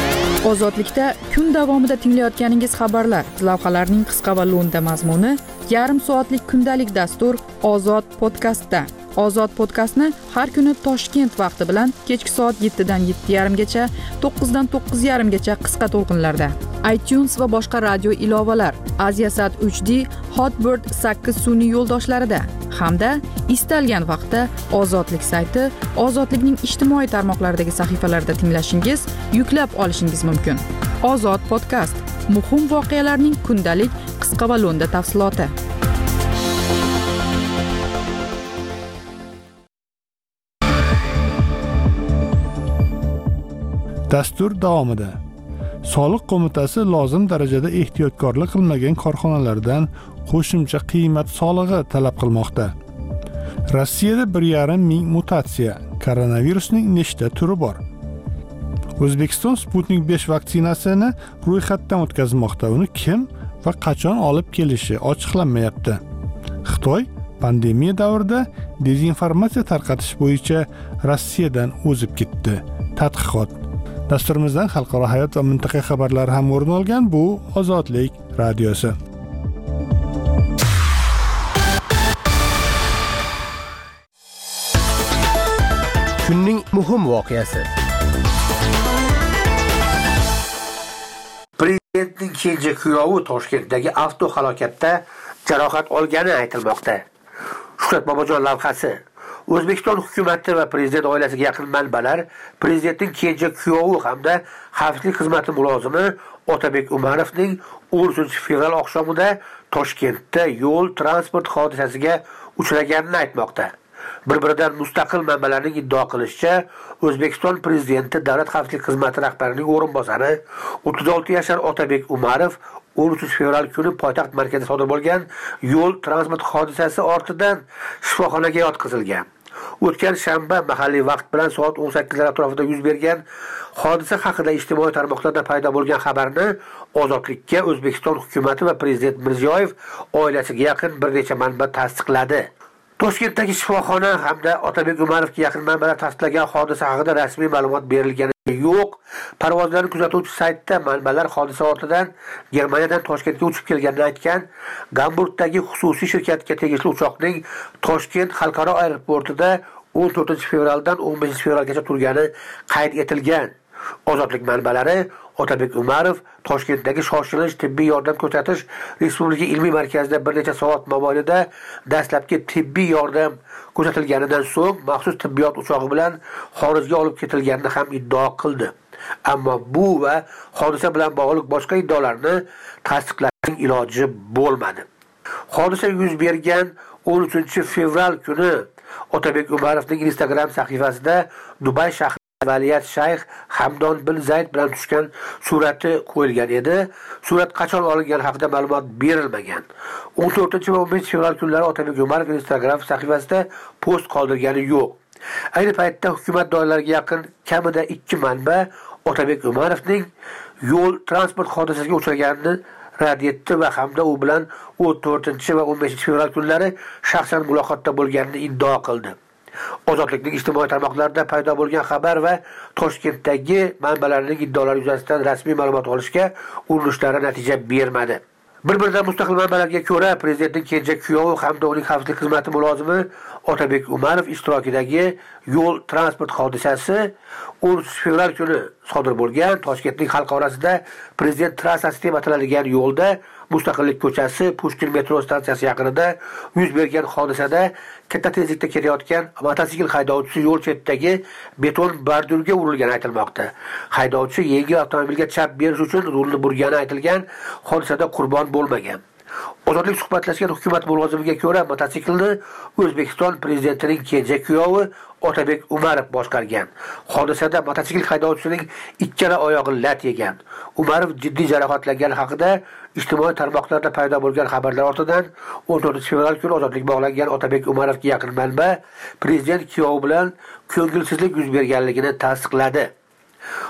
Ozodlikda kun davomida tinglayotganingiz xabarlar, lavhalarning qisqa va lo'nda mazmuni, yarim soatlik kundalik dastur Ozod podkastda. Ozod podkastni har kuni Toshkent vaqti bilan kechki soat yettidan yetti yarim gacha, to'qqizdan to'qqiz yarim gacha qisqa to'lqinlarda. iTunes va boshqa radio ilovalar, Aziasat uch D, Hotbird sakkiz sun'iy yo'ldoshlarida hamda istalgan vaqtda Ozodlik sayti, Ozodlikning ijtimoiy tarmoqlaridagi sahifalarida tinglashingiz, yuklab olishingiz mumkin. Ozod podkast, muhim voqealarning kundalik qisqa va lo'nda tafsiloti. Dastur davomida Soliq qo'mitasi lozim darajada ehtiyotkorlik qilmagan korxonalardan qo'shimcha qiymat solig'i talab qilmoqda. Rossiyada bir yarim ming mutatsiya, koronavirusning nechta turi bor? O'zbekiston Sputnik besh vaksinasini ro'yxatdan o'tkazmoqda. Uni kim va qachon olib kelishi ochiqlanmayapti. Xitoy pandemiya davrida dezinformatsiya tarqatish bo'yicha Rossiyadan o'zib ketdi. Tadqiqot. Dasturimizdan xalqaro hayot va mintaqa xabarlari ham o'rin olgan. Bu Ozodlik radiosi. Kunning muhim voqeasi. Prezidentning kenja kuyovi Toshkentdagi avtohalokatda jarohat olgani aytilmoqda. Shuhrat Bobojon lavhasi. O'zbekiston hukumati va prezident oilasiga yaqin manbalar prezidentning kenja kuyovi hamda xavfsizlik xizmati mulozimi Otabek Umarovning o'n uchinchi fevral oqshomida Toshkentda yo'l transport hodisasiga uchraganini aytmoqda. Bir-biridan mustaqil manbalarning iddio qilishicha, O'zbekiston prezidenti Davlat xavfsizlik xizmati rahbarining o'rinbosari o'ttiz olti yashar Otabek Umarov o'n uchinchi fevral kuni poytaxt markazida sodir bo'lgan yo'l transport hodisasi ortidan shifoxonaga yotqizilgan. O'tgan shanba mahalliy vaqt bilan soat o'n sakkizlar atrofida yuz bergan hodisa haqida ijtimoiy tarmoqlarda paydo bo'lgan xabarni Ozodlikka O'zbekiston hukumati va prezident Mirziyoyev oilasiga yaqin bir necha manba tasdiqladi. Toshkentdagi shifoxona hamda Otabek Umarovga yaqin manbalar tasdiqlagan hodisa haqida rasmiy ma'lumot berilgani yo'q. Parvozlarni kuzatuvchi saytda manbalar hodisa ortidan Germaniyadan Toshkentga uchib kelganini aytgan. Gamburgdagi xususiy shirkatga tegishli uchoqning Toshkent xalqaro aeroportida o'n to'rtinchi fevraldan o'n beshinchi fevralgacha turgani qayd etilgan. Ozodlik manbalari Otabek Umarov Toshkentdagi shoshilinch tibbiy yordam ko'rsatish Respublika ilmiy markazida bir necha soat mobaynida dastlabki tibbiy yordam ko'rsatilganidan so'ng maxsus tibbiyot uchog'i bilan xorijga olib ketilganini ham iddao qildi. Ammo bu va hodisa bilan bog'liq boshqa iddaolarni tasdiqlashning iloji bo'lmadi. Hodisa yuz bergan o'n uchinchi fevral kuni Otabek Umarovning Instagram sahifasida Dubay shahri Valiyat Shayx Hamdon bin Zayd bilan tushgan surati qo'yilgan edi. Surat qachon olingani haqida ma'lumot berilmagan. o'n to'rtinchi va o'n beshinchi fevral kunlari Otabek Umarov Instagram sahifasida post qoldirgani yo'q. Ayni paytda hukumat doiralariga yaqin kamida ikki manba Otabek Umarovning yo'l transport hodisasiga uchraganini rad etdi va hamda u bilan o'n to'rtinchi va o'n beshinchi fevral kunlari shaxsan muloqotda bo'lganini iddao qildi. Ozodlikning ijtimoiy tarmoqlarida paydo bo'lgan xabar va Toshkentdagi manbalarning iddaolari yuzasidan rasmiy ma'lumot olishga urinishlari natija bermadi. Bir-biridan mustaqil manbalarga ko'ra, prezidentning kenja kuyovi hamda uning xavfsizlik xizmati mulozimi Otabek Umarov ishtirokidagi yo'l transport hodisasi o'n uchinchi fevral kuni sodir bo'lgan. Toshkentning xalq orasida prezident trassasi deb ataladigan yo'lda Mustaqillik ko'chasi Pushkin metro stansiyasi yaqinida yuz bergan hodisada katta tezlikda ketayotgan mototsikl haydovchisi yo'l chetidagi beton bordurga urilgani aytilmoqda. Haydovchi yengil avtomobilga chap berish uchun rulni burgani aytilgan. Hodisada qurbon bo'lmagan. Ozodlik suhbatlashgan hukumat mulozimiga ko'ra, mototsiklni O'zbekiston prezidentining kenja kuyovi Otabek Umarov boshqargan. Hodisada mototsikl haydovchisining ikkala oyog'i lat yegan. Umarov jiddiy jarohatlangani haqida ijtimoiy tarmoqlarda paydo bo'lgan xabarlar ortidan o'n to'rtinchi fevral kuni ozodlik bog'langan Otabek Umarovga yaqin manba prezident kuyovi bilan ko'ngilsizlik yuz berganligini tasdiqladi.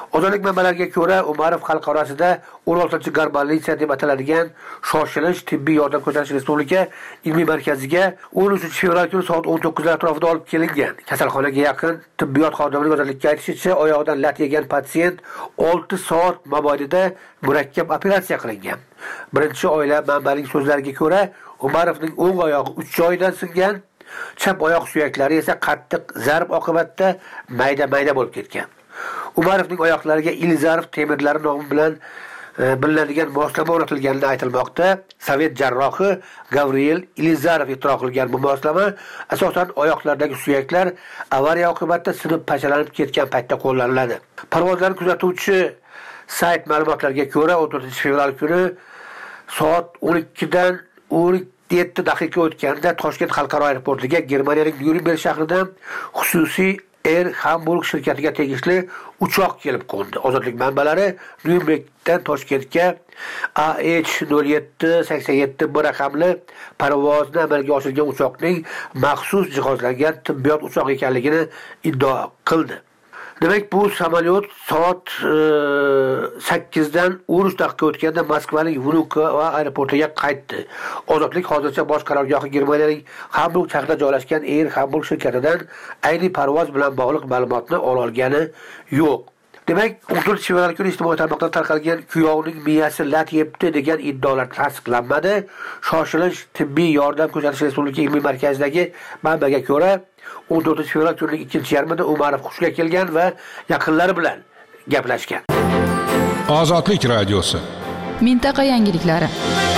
Ozodlik manbalariga ko'ra, Umarov xalq orasida o'n oltinchi Garballitsiya deb ataladigan shoshilinch tibbiy yordam ko'rsatish respublika ilmiy markaziga o'n uchinchi fevral kuni soat o'n to'qqizlar atrofida olib kelingan. Kasalxonaga yaqin tibbiyot xodimining ozodlikka aytishicha, oyog'idan lat yegan patsient olti soat mobaynida murakkab operatsiya qilingan. Birinchi oila manbaning so'zlariga ko'ra, Umarovning o'ng oyog'i uch joyidan singan, chap oyoq suyaklari esa qattiq zarb oqibatida mayda-mayda bo'lib ketgan. Umarovning oyoqlariga Ilizarov temirlari nomi bilan e, bilinadigan moslama o'rnatilgani aytilmoqda. Sovet jarrohi Gavril Ilizarov ixtiro qilgan bu moslama asosan oyoqlardagi suyaklar avariya oqibatida sinib parchalanib ketgan paytda qo'llaniladi. Parvozlarni kuzatuvchi sayt ma'lumotlariga ko'ra, o'n to'rtinchi fevral kuni soat o'n ikkidan o'n yetti daqiqa o'tganda Toshkent xalqaro aeroportiga Germaniyaning Nyuremberg shahridan xususiy Air Hamburg shirkatiga tegishli uchoq kelib qo'ndi. Ozodlik manbalari Nyurembergdan Toshkentga A H nol yetti sakson yetti bir raqamli parvozni amalga oshirgan uchoqning maxsus jihozlangan tibbiyot uchoq ekanligini iddao qildi. Demak, bu samolyot soat sakkizdan o'n uch daqiqa o'tganda Moskvaning Vnukovo aeroportiga qaytdi. Ozodlik hozircha bosh qarorgohi Germaniyaning Hamburg shahrida joylashgan Air Hamburg shirkatidan ayni parvoz bilan bog'liq ma'lumotni ola olgani yo'q. Demak, o'n to'rtinchi fevral kuni ijtimoiy tarmoqda tarqalgan kuyovning miyasi lat yebdi degan iddaolar tasdiqlanmadi. Shoshilinch tibbiy yordam ko'rsatish respublika ilmiy markazidagi manbaga ko'ra, o'n to'rtinchi fevral kunining ikkinchi yarmida Umarov hushiga kelgan va yaqinlari bilan gaplashgan. Ozodlik radiosi. Mintaqa yangiliklari.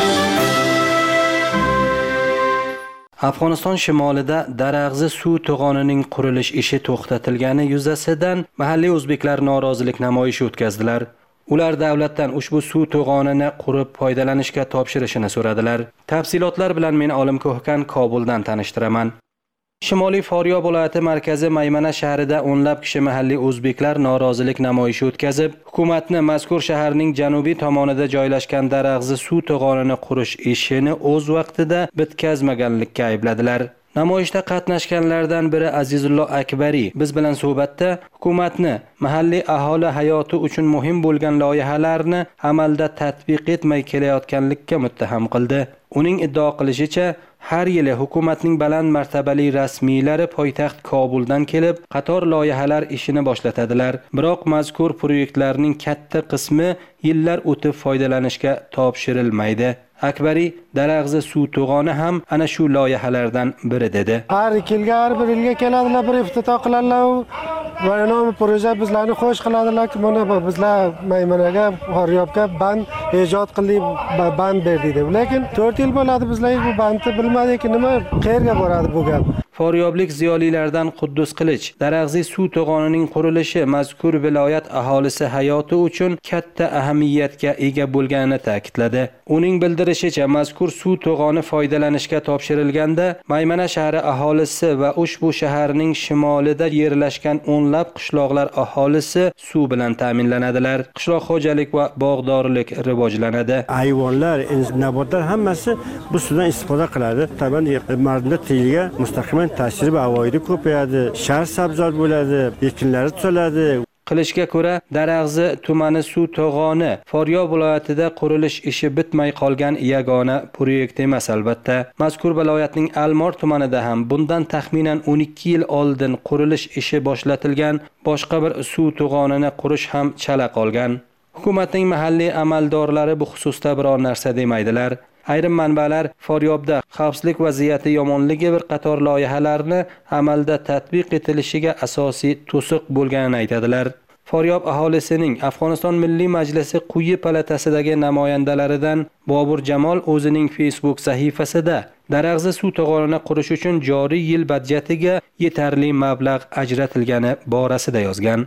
Afg'oniston shimolida Darag'zi suv to'g'onining qurilish ishi to'xtatilgani yuzasidan mahalliy o'zbeklar norozilik namoyishi o'tkazdilar. Ular davlatdan ushbu suv to'g'onini qurib foydalanishga topshirishini so'radilar. Tafsilotlar bilan men Olim Ko'hkan Kobuldan tanishtiraman. Shimoliy Faryob viloyati markazi Maymana shahrida o'nlab kishi mahalliy o'zbeklar norozilik namoyishi o'tkazib, hukumatni mazkur shaharning janubiy tomonida joylashgan Darag'zi suv to'g'onini qurish ishini o'z vaqtida bitkazmaganlikka aybladilar. Namoyishda qatnashganlardan biri Azizullo Akbari biz bilan suhbatda hukumatni mahalliy aholi hayoti uchun muhim bo'lgan loyihalarni amalda tatbiq etmay kelayotganlikka muttaham qildi. Uning iddao qilishicha, har yili hukumatning baland martabali rasmiylari poytaxt Kobuldan kelib, qator loyihalar ishini boshlatadilar. Biroq mazkur proyektlarning katta qismi yillar o'tib foydalanishga topshirilmaydi. Akbari Darag'zi suv to'g'oni ham ana shu loyihalardan biri dedi. Har yilga bir yilga keladilar, bir iftito qiladilar. Mana bu proje bizlarni xo'sh qiladilar. Mana bizlar Maymanaga, Faryobga band ijod qilib, band berdik deb. Lekin to'rt yil bo'ladi bizlar bu bandni bilmadik, nima qayerga boradi bu gap. Faryoblik ziyolilardan Quddus Qilich Darag'zi suv to'g'onining qurilishi mazkur viloyat aholisi hayoti uchun katta ahamiyatga ega bo'lganini ta'kidladi. Uning bildirishicha, mazkur suv to'g'oni foydalanishga topshirilganda Maymana shahri aholisi va ushbu shaharning shimolida yerlashgan o'nlab qishloqlar aholisi suv bilan ta'minlanadilar. Qishloq xo'jalik va bog'dorlik rivojlanadi. Hayvonlar, nabotlar hammasi bu suvdan istifoda qiladi. Tabiiy mardda tiliga mustaqil ta'siri va avoyida ko'payadi, shahar sabzor bo'ladi, ekinlari tuzaladi. Qilishga ko'ra, Darag'zi tumani suv to'g'oni Faryob viloyatida qurilish ishi bitmay qolgan yagona proyekt emas albatta. Mazkur viloyatning Almor tumanida ham bundan taxminan o'n ikki yil oldin qurilish ishi boshlatilgan boshqa bir suv to'g'onini qurish ham chala qolgan. Hukumatning mahalliy amaldorlari bu xususda biror narsa demaydilar. Ayrim manbalar Faryobda xavfsizlik vaziyati yomonligi bir qator loyihalarni amalda tatbiq etilishiga asosiy to'siq bo'lganini aytadilar. Faryob aholisining Afg'oniston Milliy Majlisi quyi palatasidagi namoyandalaridan Bobur Jamol o'zining Facebook sahifasida Darag'zi suv to'g'onini qurish uchun joriy yil budjetiga yetarli mablag' ajratilgani borasida yozgan.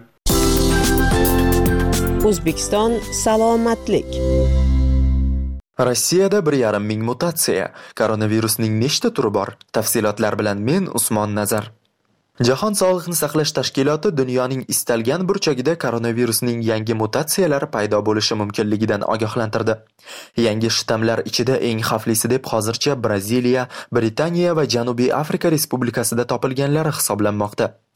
O'zbekiston salomatlik. Rossiyada bir yarim ming mutatsiya. Koronavirusning nechta turi bor? Tafsilotlar bilan men Usmon Nazar. Jahon Sog'liqni saqlash tashkiloti dunyoning istalgan burchagida koronavirusning yangi mutatsiyalari paydo bo'lishi mumkinligidan ogohlantirdi. Yangi shtammlar ichida eng xavflisi deb hozircha Braziliya, Britaniya va Janubiy Afrika Respublikasida topilganlari hisoblanmoqda.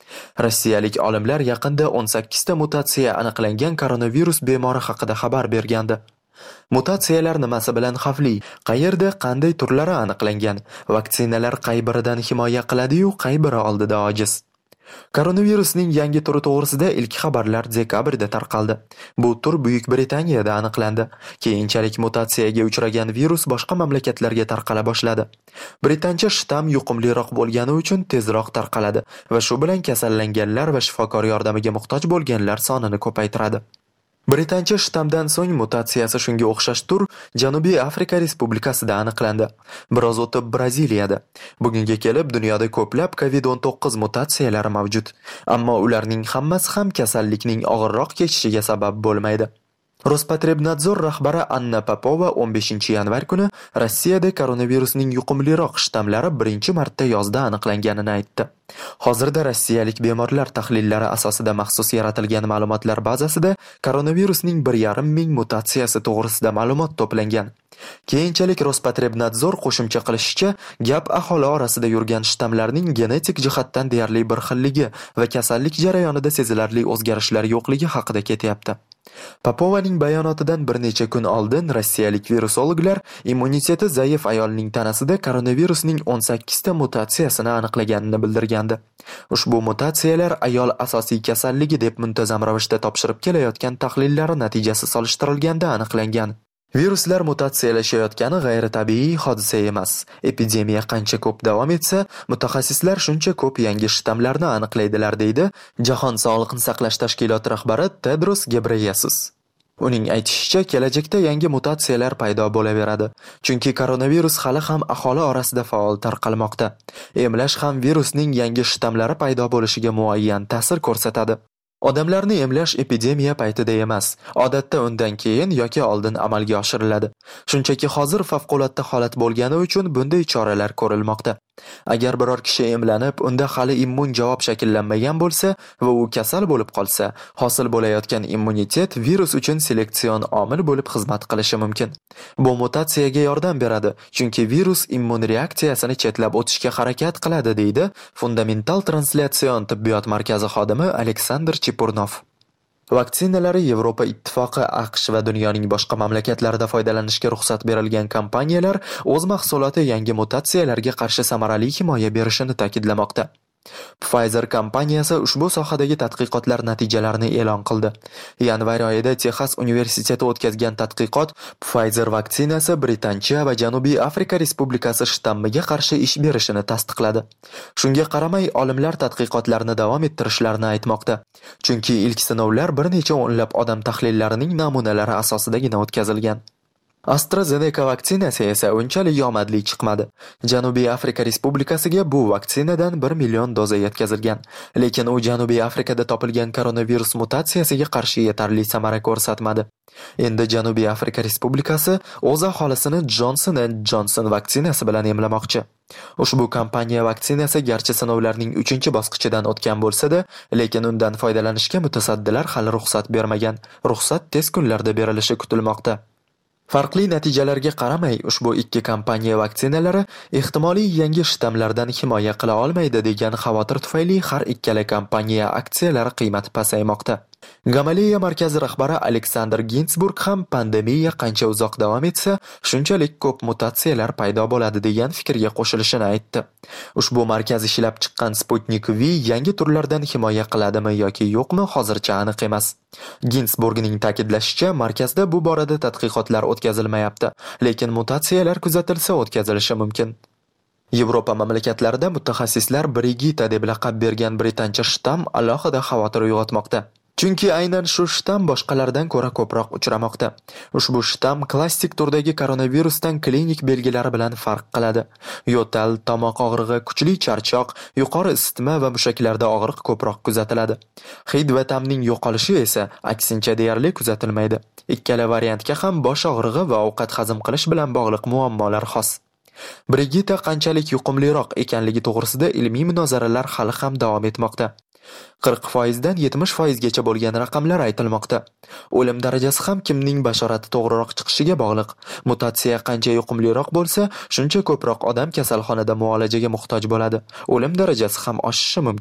Rossiyalik olimlar yaqinda o'n sakkizta mutatsiya aniqlangan koronavirus bemori haqida xabar bergandi. Mutatsiyalar nimasi bilan xavfli, qayerda, qanday turlari aniqlangan, vaksinalar qay biridan himoya qiladi-yu, qay biri oldida ojiz. Koronavirusning yangi turi to'g'risida ilk xabarlar dekabrda tarqaldi. Bu tur Buyuk Britaniyada aniqlandi. Keyinchalik mutatsiyaga uchragan virus boshqa mamlakatlarga tarqala boshladi. Britancha shtamm yuqumliroq bo'lgani uchun tezroq tarqaladi va shu bilan kasallanganlar va shifokor yordamiga muhtoj bo'lganlar sonini ko'paytiradi. Britancha shtammdan so'ng mutatsiyasi shunga o'xshash tur Janubiy Afrika Respublikasida aniqlandi. Biroz o'tib Braziliyada. Bugunga kelib dunyoda ko'plab kovid o'n to'qqiz mutatsiyalari mavjud, ammo ularning hammasi ham kasallikning og'irroq kechishiga sabab bo'lmaydi. Rospotrebnadzor rahbari Anna Popova o'n beshinchi yanvar kuni Rossiyada koronavirusning yuqumliroq shtammlari birinchi marta yozda aniqlanganini aytdi. Hozirda rossiyalik bemorlar tahlillari asosida maxsus yaratilgan ma'lumotlar bazasida koronavirusning bir yarim ming mutatsiyasi to'g'risida ma'lumot to'plangan. Keyinchalik Rospotrebnadzor qo'shimcha qilishicha, gap aholi orasida yurgan shtammlarning genetik jihatdan deyarli bir xilligi va kasallik jarayonida sezilarli o'zgarishlar yo'qligi haqida ketyapti. Popovaning bayonotidan bir necha kun oldin rossiyalik virusologlar immuniteti zaif ayolning tanasida koronavirusning o'n sakkizta mutatsiyasini aniqlaganini bildirgandi. Ushbu mutatsiyalar ayol asosiy kasalligi deb muntazam ravishda topshirib kelayotgan tahlillari natijasi solishtirilganda aniqlangan. Viruslar mutatsiyalashayotgani g'ayritabiiy hodisa emas. Epidemiya qancha ko'p davom etsa, mutaxassislar shuncha ko'p yangi shtammlarni aniqlaydilar, deydi Jahon Sog'liqni saqlash tashkiloti rahbari Tedros Ghebreyesus. Uning aytishicha, kelajakda yangi mutatsiyalar paydo bo'laveradi, chunki koronavirus hali ham aholi orasida faol tarqalmoqda. Emlash ham virusning yangi shtammlari paydo bo'lishiga muayyan ta'sir ko'rsatadi. Odamlarni emlash epidemiya paytida emas, odatda undan keyin yoki oldin amalga oshiriladi. Shunchaki hozir favqulodda holat bo'lgani uchun bunday choralar ko'rilmoqda. Agar biror kishi emlanib, unda hali immun javob shakllanmagan bo'lsa va u kasal bo'lib qolsa, hosil bo'layotgan immunitet virus uchun seleksion omil bo'lib xizmat qilishi mumkin. Bu mutatsiyaga yordam beradi, chunki virus immun reaksiyasini chetlab o'tishga harakat qiladi, deydi Fundamental Translation tibbiyot markazi xodimi Aleksandr Chipurnov. Vaksinalari Yevropa Ittifoqi, AQSh va dunyoning boshqa mamlakatlarida foydalanishga ruxsat berilgan kompaniyalar o'z mahsuloti yangi mutatsiyalarga qarshi samarali himoya berishini ta'kidlamoqda. Pfizer kompaniyasi ushbu sohadagi tadqiqotlar natijalarini e'lon qildi. Yanvar oyida Texas universiteti o'tkazgan tadqiqot Pfizer vaksinasi Britancha va Janubiy Afrika Respublikasi shtammiga qarshi ish berishini tasdiqladi. Shunga qaramay, olimlar tadqiqotlarni davom ettirishlarini aytmoqda. Chunki ilk sinovlar bir necha o'nlab odam tahlillarining namunalari asosidagina o'tkazilgan. AstraZeneca vaksinasi esa unchalik omadli chiqmadi. Janubiy Afrika Respublikasiga bu vaksinadan bir million doza yetkazilgan, lekin u Janubiy Afrikada topilgan koronavirus mutatsiyasiga qarshi yetarli samara ko'rsatmadi. Endi Janubiy Afrika Respublikasi o'z aholisini Johnson and Johnson vaksinasi bilan emlamoqchi. Ushbu kompaniya vaksinasi garchi sinovlarning uchinchi bosqichidan o'tgan bo'lsa-da, lekin undan foydalanishga mutasaddilar hali ruxsat bermagan. Ruxsat tez kunlarda berilishi kutilmoqda. Farqli natijalarga qaramay, ushbu ikki kompaniya vaksinalari ehtimoliy yangi shtammlardan himoya qila olmaydi degan xavotir tufayli har ikkala kompaniya aksiyalari qiymati pasaymoqda. Gamaleya markazi rahbari Aleksandr Ginsburg ham pandemiya qancha uzoq davom etsa, shunchalik ko'p mutatsiyalar paydo bo'ladi degan fikrga qo'shilishini aytdi. Ushbu markaz ishlab chiqqan Sputnik V yangi turlardan himoya qiladimi yoki yo'qmi hozircha aniq emas. Ginsburgning ta'kidlashicha, markazda bu borada tadqiqotlar o'tkazilmayapti, lekin mutatsiyalar kuzatilsa o'tkazilishi mumkin. Yevropa mamlakatlarida mutaxassislar Brigita deb laqab bergan britancha shtamm alohida xavotir uyg'otmoqda. Chunki aynan shu shtamm boshqalardan ko'ra ko'proq uchramoqda. Ushbu shtamm klassik turdagi koronavirusdan klinik belgilari bilan farq qiladi. Yo'tal, tomoq og'rig'i, kuchli charchoq, yuqori isitma va mushaklarda og'riq ko'proq kuzatiladi. Hid va ta'mning yo'qolishi esa aksincha deyarli kuzatilmaydi. Ikkala variantga ham bosh og'rig'i va ovqat hazm qilish bilan bog'liq muammolar xos. Brigita qanchalik yuqumliroq ekanligi to'g'risida ilmiy munozaralar hali ham davom etmoqda. qirq foiz dan yetmish foiz gacha bo'lgan raqamlar aytilmoqda. O'lim darajasi ham kimning bashorati to'g'riroq chiqishiga bog'liq. Mutatsiya qancha yuqumliroq bo'lsa, shuncha ko'proq odam kasalxonada muolajaga muhtoj bo'ladi. O'lim darajasi ham oshishi mumkin.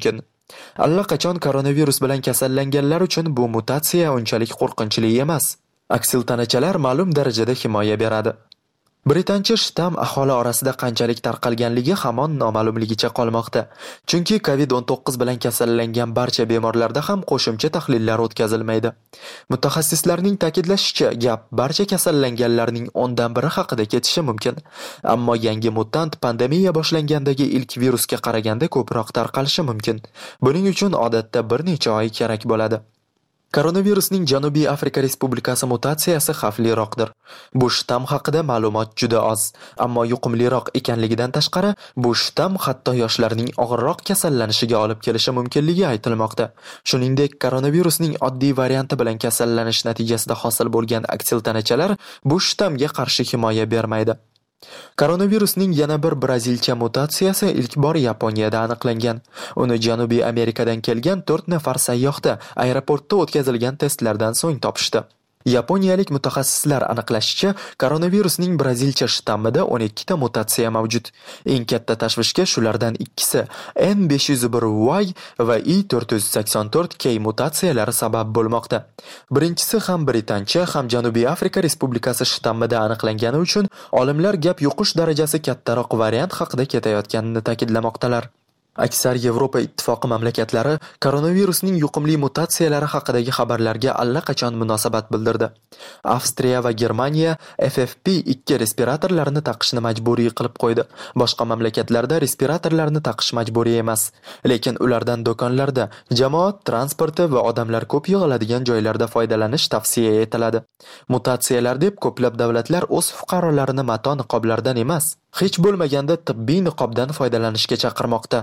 Allaqachon koronavirus bilan kasallanganlar uchun bu mutatsiya unchalik qo'rqinchli emas. Aksiltanachalar ma'lum darajada himoya beradi. Britancha shtamm aholi orasida qanchalik tarqalganligi hamon noma'lumligicha qolmoqda. Chunki covid o'n to'qqiz bilan kasallangan barcha bemorlarda ham qo'shimcha tahlillar o'tkazilmaydi. Mutaxassislarning ta'kidlashicha, gap barcha kasallanganlarning o'ndan biri haqida ketishi mumkin. Ammo yangi mutant pandemiya boshlangandagi ilk virusga qaraganda ko'proq tarqalishi mumkin. Buning uchun odatda bir necha oy kerak bo'ladi. Koronavirusning Janubiy Afrika Respublikasi mutatsiyasi xavfliroqdir. Bu shtamm haqida ma'lumot juda oz, ammo yuqumliroq ekanligidan tashqari, bu shtamm hatto yoshlarning og'irroq kasallanishiga olib kelishi mumkinligi aytilmoqda. Shuningdek, koronavirusning oddiy varianti bilan kasallanish natijasida hosil bo'lgan aksiltanachalar bu shtammga qarshi himoya bermaydi. Koronavirusning yana bir brazilcha mutatsiyasi ilk bor Yaponiyada aniqlangan. Uni Janubiy Amerikadan kelgan to'rt nafar sayyohda aeroportda o'tkazilgan testlardan so'ng topishdi. Yaponiyalik mutaxassislar aniqlashicha, koronavirusning brazilcha shtammida o'n ikkita mutatsiya mavjud. Eng katta tashvishga shulardan ikkisi N besh yuz bir Y va I to'rt yuz sakson to'rt K mutatsiyalari sabab bo'lmoqda. Birinchisi ham Britancha, ham Janubiy Afrika Respublikasi shtammida aniqlangani uchun olimlar gap yuqish darajasi kattaroq variant haqida ketayotganini ta'kidlamoqdalar. Aksar Yevropa ittifoqi mamlakatlari koronavirusning yuqumli mutatsiyalari haqidagi xabarlarga allaqachon munosabat bildirdi. Avstriya va Germaniya F F P ikki respiratorlarni taqishni majburiy qilib qo'ydi. Boshqa mamlakatlarda respiratorlarni taqish majburiy emas, lekin ulardan do'konlarda, jamoat transporti va odamlar ko'p yig'iladigan joylarda foydalanish tavsiya etiladi. Mutatsiyalar deb ko'plab davlatlar o'z fuqarolarini mato niqoblardan emas, hech bo'lmaganda tibbiy niqobdan foydalanishga chaqirmoqda.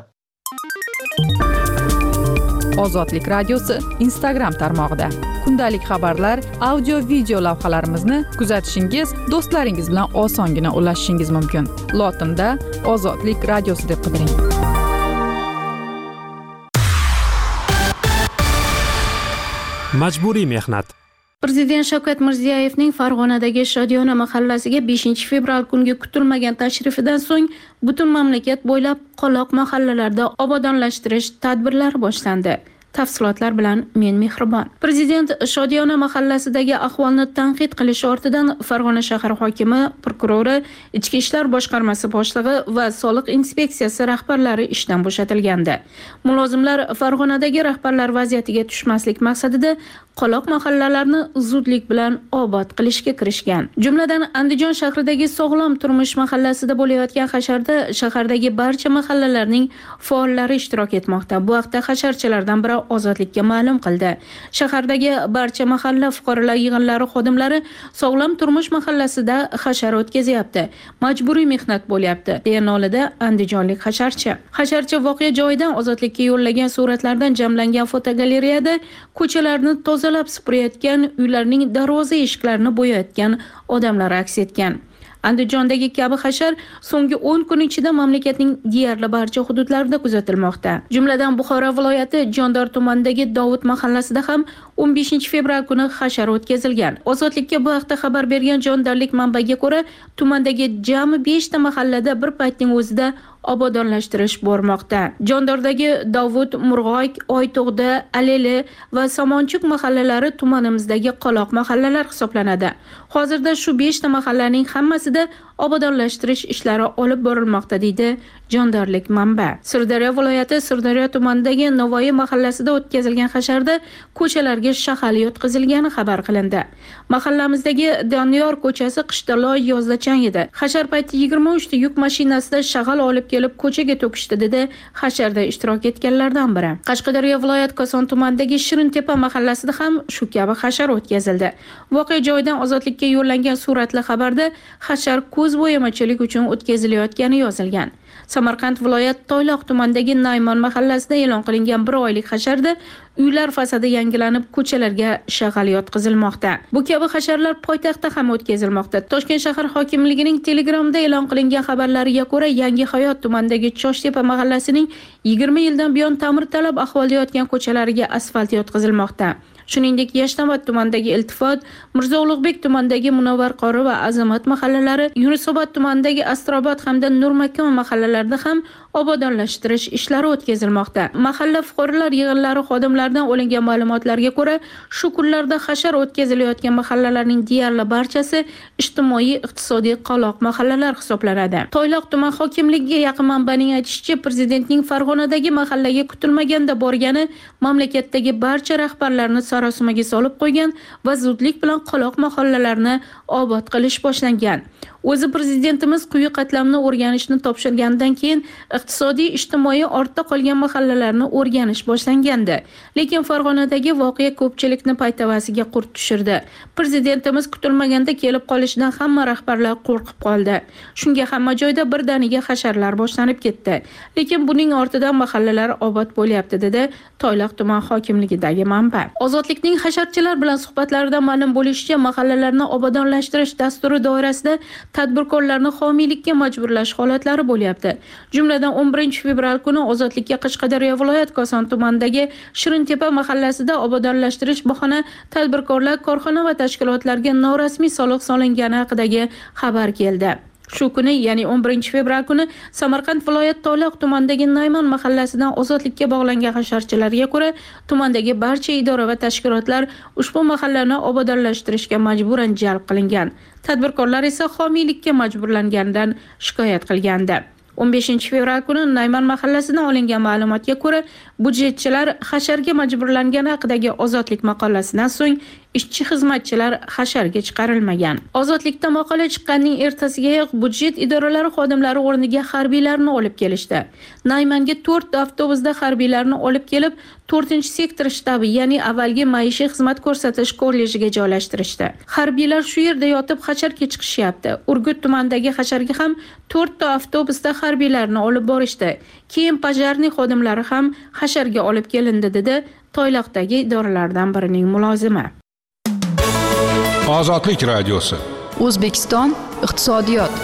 Ozodlik radiosi Instagram tarmog'ida kundalik xabarlar, audio video lavhalarimizni kuzatishingiz, do'stlaringiz bilan osongina ulashishingiz mumkin. Lotinda Ozodlik radiosi deb qidiring. Majburiy mehnat. Prezident Shavkat Mirziyoyevning Farg'onadagi Shodiyona mahallasiga beshinchi fevral kungi kutilmagan tashrifidan so'ng butun mamlakat bo'ylab qoloq mahallalarda obodonlashtirish tadbirlari boshlandi. Tafsilotlar bilan men Mehribon. Prezident Shodiyona mahallasidagi ahvolni tanqid qilish ortidan Farg'ona shahar hokimi, prokurori, Ichki ishlar boshqarmasi boshlig'i va soliq inspeksiyasi rahbarlari ishdan bo'shatilgandi. Mulozimlar Farg'onadagi rahbarlar vaziyatiga tushmaslik maqsadida qoloq mahallalarni zudlik bilan obod qilishga kirishgan. Jumladan Andijon shahridagi Sog'lom turmush mahallasida bo'layotgan hasharda shahardagi barcha mahallalarning faollari ishtirok etmoqda. Bu haqda hasharchilardan biri Ozodlikka ma'lum qildi. Shahardagi barcha mahalla fuqarolar yig'inlari xodimlari Sog'lom turmush mahallasida hashar o'tkazyapti. Majburiy mehnat bo'lyapti, deya nolida andijonlik hasharchi. Hasharchi voqea joyidan Ozodlikka yo'llagan suratlardan jamlangan fotogalereyada ko'chalarni tozalab supurayotgan, uylarning darvoza eshiklarini bo'yayotgan odamlar aks etgan. Andijondagi kabi hashar so'nggi o'n kun ichida mamlakatning deyarli barcha hududlarida kuzatilmoqda. Jumladan Buxoro viloyati Jondor tumanidagi Dovud mahallasida ham o'n beshinchi fevral kuni hashar o'tkazilgan. Ozodlikka bu haqda xabar bergan jondorlik manbaga ko'ra, tumandagi jami besh ta mahallada bir paytning o'zida obodonlashtirish bormoqda. Jondordagi Dovud, Murg'oy, Oyto'g'da, Aleli va Somonchuk mahallalari tumanimizdagi qoloq mahallalar hisoblanadi. Hozirda shu besh ta mahallaning hammasida obodonlashtirish ishlari olib borilmoqda, deydi jondorlik manba. Sirdaryo viloyati Sirdaryo tumanidagi Navoiy mahallasida o'tkazilgan hasharda ko'chalarga shahal yotqizilgani xabar qilindi. Mahallamizdagi Doniyor ko'chasi qishda loy, yozda chang edi. Hashar payti yigirma uch ta yuk mashinasida shag'al olib kelib ko'chaga to'kishdi, dedi hasharda ishtirok etganlardan biri. Qashqadaryo viloyat Koson tumanidagi Shirintepa mahallasida ham shu kabi hashar o'tkazildi. Voqea joyidan Ozodlikka yo'llangan suratli xabarda hashar ko'z bo'yamachilik uchun o'tkazilayotgani yozilgan. Samarqand viloyat Toyloq tumanidagi Naymon mahallasida e'lon qilingan bir oylik hasharda uylar fasadi yangilanib, ko'chalarga shag'al yotqizilmoqda. Bu kabi hasharlar poytaxtda ham o'tkazilmoqda. Toshkent shahar hokimligining Telegramda e'lon qilingan xabarlariga ko'ra, Yangi Hayot tumanidagi Choshtepa mahallasining yigirma yildan buyon ta'mirtalab ahvolda yotgan ko'chalariga asfalt yotqizilmoqda. Shuningdek, Yashnobod tumanidagi Iltifot, Mirzo Ulug'bek tumanidagi Munavvar qori va Azamat mahallalari, Yunusobod tumanidagi Astrobod hamda Nurmakon mahallalarida ham obodonlashtirish ishlari o'tkazilmoqda. Mahalla fuqarolar yig'inlari xodimlaridan olingan ma'lumotlarga ko'ra, shu kunlarda hashar o'tkazilayotgan mahallalarning deyarli barchasi ijtimoiy iqtisodiy qoloq mahallalar hisoblanadi. Toyloq tuman hokimligiga yaqin manbaning aytishicha, prezidentning Farg'onadagi mahallaga kutilmaganda borgani mamlakatdagi barcha rahbarlarni sarosimaga solib qo'ygan va zudlik bilan qoloq mahallalarni obod qilish boshlangan. O'zi prezidentimiz quyi qatlamni o'rganishni topshirgandan keyin iqtisodiy ijtimoiy ortda qolgan mahallalarni o'rganish boshlangandi. Lekin Farg'onadagi voqea ko'pchilikni paytavasiga qurt tushirdi. Prezidentimiz kutilmaganda kelib qolishidan hamma rahbarlar qo'rqib qoldi. Shunga hamma joyda birdaniga hasharlar boshlanib ketdi. Lekin buning ortidan mahallalar obod bo'lyapti, dedi Toyloq tuman hokimligidagi manba. Ozodlikning hasharchilar bilan suhbatlaridan ma'lum bo'lishicha, mahallalarni obodonlashtirish dasturi doirasida tadbirkorlarni homiylikka majburlash holatlari bo'lyapti. Jumladan o'n birinchi fevral kuni Ozodlikka Qashqadaryo viloyat Koson tumanidagi Shirintepa mahallasida obodonlashtirish bahona tadbirkorlar korxona va tashkilotlarga norasmiy soliq solingani haqidagi xabar keldi. Shu kuni, ya'ni o'n birinchi fevral kuni Samarqand viloyat Toyloq tumanidagi Nayman mahallasidan ozodlikka bog'langan hasharchilarga ko'ra, tumandagi barcha idora va tashkilotlar ushbu mahallani obodonlashtirishga majburan jalb qilingan. Tadbirkorlar esa homiylikka majburlanganidan shikoyat qilgandi. o'n beshinchi fevral kuni Nayman mahallasidan olingan ma'lumotga ko'ra, budjetchilar hasharga majburlangani haqidagi Ozodlik maqolasidan so'ng ishchi xizmatchilar hasharga chiqarilmagan. Ozodlikda maqola chiqqanning ertasigayoq budjet idoralari xodimlari o'rniga harbiylarni olib kelishdi. Naymanga to'rt avtobusda harbiylarni olib kelib, to'rtinchi sektor shtabi, ya'ni avvalgi maishiy xizmat ko'rsatish kollejiga joylashtirishdi. Harbiylar shu yerda yotib hasharga chiqishyapti. Urgut tumanidagi hasharga ham to'rtta avtobusda harbiylarni olib borishdi. Keyin pajarni xodimlari ham hasharga olib kelindi, dedi Toyloqdagi idoralardan birining mulozimi. Ozodlik radiosi. O'zbekiston iqtisodiyot.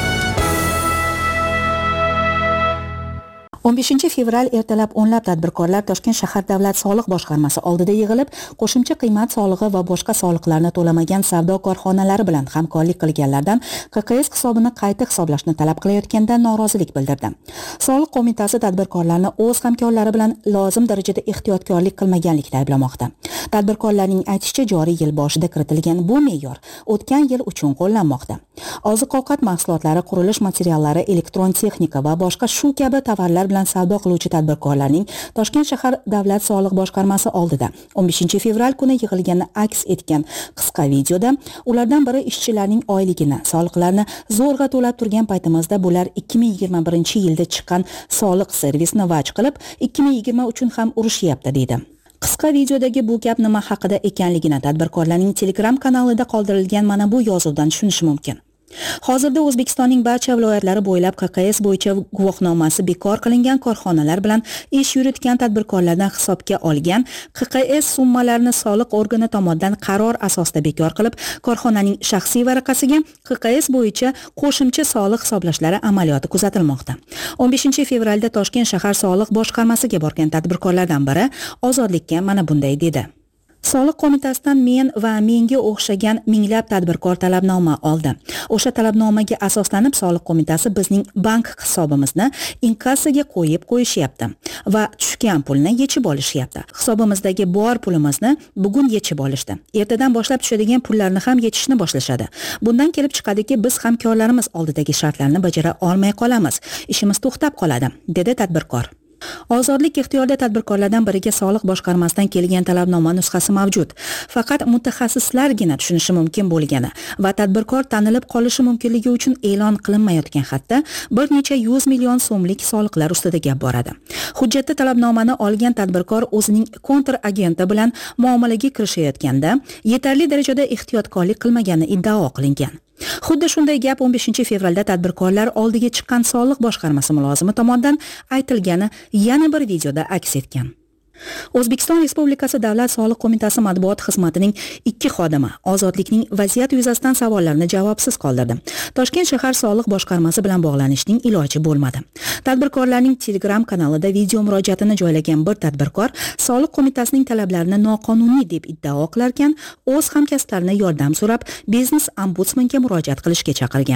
o'n beshinchi fevral ertalab o'nlab tadbirkorlar Toshkent shahar davlat soliq boshqarmasi oldida yig'ilib, qo'shimcha qiymat solig'i va boshqa soliqlarni to'lamagan savdo korxonalari bilan hamkorlik qilganlardan Q Q S hisobini qayta hisoblashni talab qilayotganidan norozilik bildirdi. Soliq qo'mitasi tadbirkorlarni o'z hamkorlari bilan lozim darajada ehtiyotkorlik qilmaganlikda ayblamoqda. Tadbirkorlarning aytishicha, joriy yil boshida kiritilgan bu me'yor o'tgan yil uchun qo'llanmoqda. Oziq-ovqat mahsulotlari, qurilish materiallari, elektron texnika va boshqa shu kabi tovarlar bilan savdo qiluvchi tadbirkorlarning Toshkent shahar davlat soliq boshqarmasi oldida o'n beshinchi fevral kuni yig'ilgani aks etgan qisqa videoda ulardan biri ishchilarning oyligini, soliqlarni zo'rg'a to'lab turgan paytimizda bular ikki ming yigirma birinchi yilda chiqqan soliq servisini vaj qilib, ikki ming yigirma uchun ham urushyapti, deydi. Qisqa videodagi bu gap nima haqida ekanligini tadbirkorlarning Telegram kanalida qoldirilgan mana bu yozuvdan tushunish mumkin. Hozirda O'zbekistonning barcha viloyatlari bo'ylab Q Q S bo'yicha guvohnomasi bekor qilingan korxonalar bilan ish yuritgan tadbirkorlardan hisobga olgan Q Q S summalarini soliq organi tomonidan qaror asosida bekor qilib, korxonaning shaxsiy varaqasiga Q Q S bo'yicha qo'shimcha soliq hisoblashlari amaliyoti kuzatilmoqda. o'n beshinchi fevralda Toshkent shahar soliq boshqarmasiga borgan tadbirkorlardan biri Ozodlikka mana bunday dedi. Soliq qo'mitasidan men va menga o'xshagan minglab tadbirkor talabnoma oldi. O'sha talabnomaga asoslanib soliq qo'mitasi bizning bank hisobimizni inkassaga qo'yib qo'yishyapti va tushgan pulni yechib olishyapti. Hisobimizdagi bor pulimizni bugun yechib olishdi. Ertadan boshlab tushadigan pullarni ham yechishni boshlashadi. Bundan kelib chiqadiki, biz hamkorlarimiz oldidagi shartlarni bajara olmay qolamiz. Ishimiz to'xtab qoladi, dedi tadbirkor. Ozodlik ixtiyorida tadbirkorlardan biriga soliq boshqarmasidan kelgan talabnoma nusxasi mavjud. Faqat mutaxassislargina tushunishi mumkin bo'lgani va tadbirkor tanilib qolishi mumkinligi uchun e'lon qilinmayotgan xatda bir necha yuz million so'mlik soliqlar ustida gap boradi. Hujjatda talabnomani olgan tadbirkor o'zining kontra agenti bilan muomalaga kirishayotganda yetarli darajada ehtiyotkorlik qilmagani iddao qilingan. Xuddi shunday gap o'n beshinchi fevralda tadbirkorlar oldiga chiqqan soliq boshqarmasi mulozimi tomonidan aytilgani yana bir videoda aks etgan. O'zbekiston Respublikasi Davlat soliq qo'mitasi matbuot xizmatining ikki xodimi Ozodlikning vaziyat yuzasidan savollarni javobsiz qoldirdi. Toshkent shahar soliq boshqarmasi bilan bog'lanishning iloji bo'lmadi. Tadbirkorlarning Telegram kanalida video murojaatini joylagan bir tadbirkor soliq qo'mitasining talablarini noqonuniy deb iddao qilarkan, o'z hamkasblarini yordam so'rab, biznes ombudsmanga murojaat qilishga chaqirgan.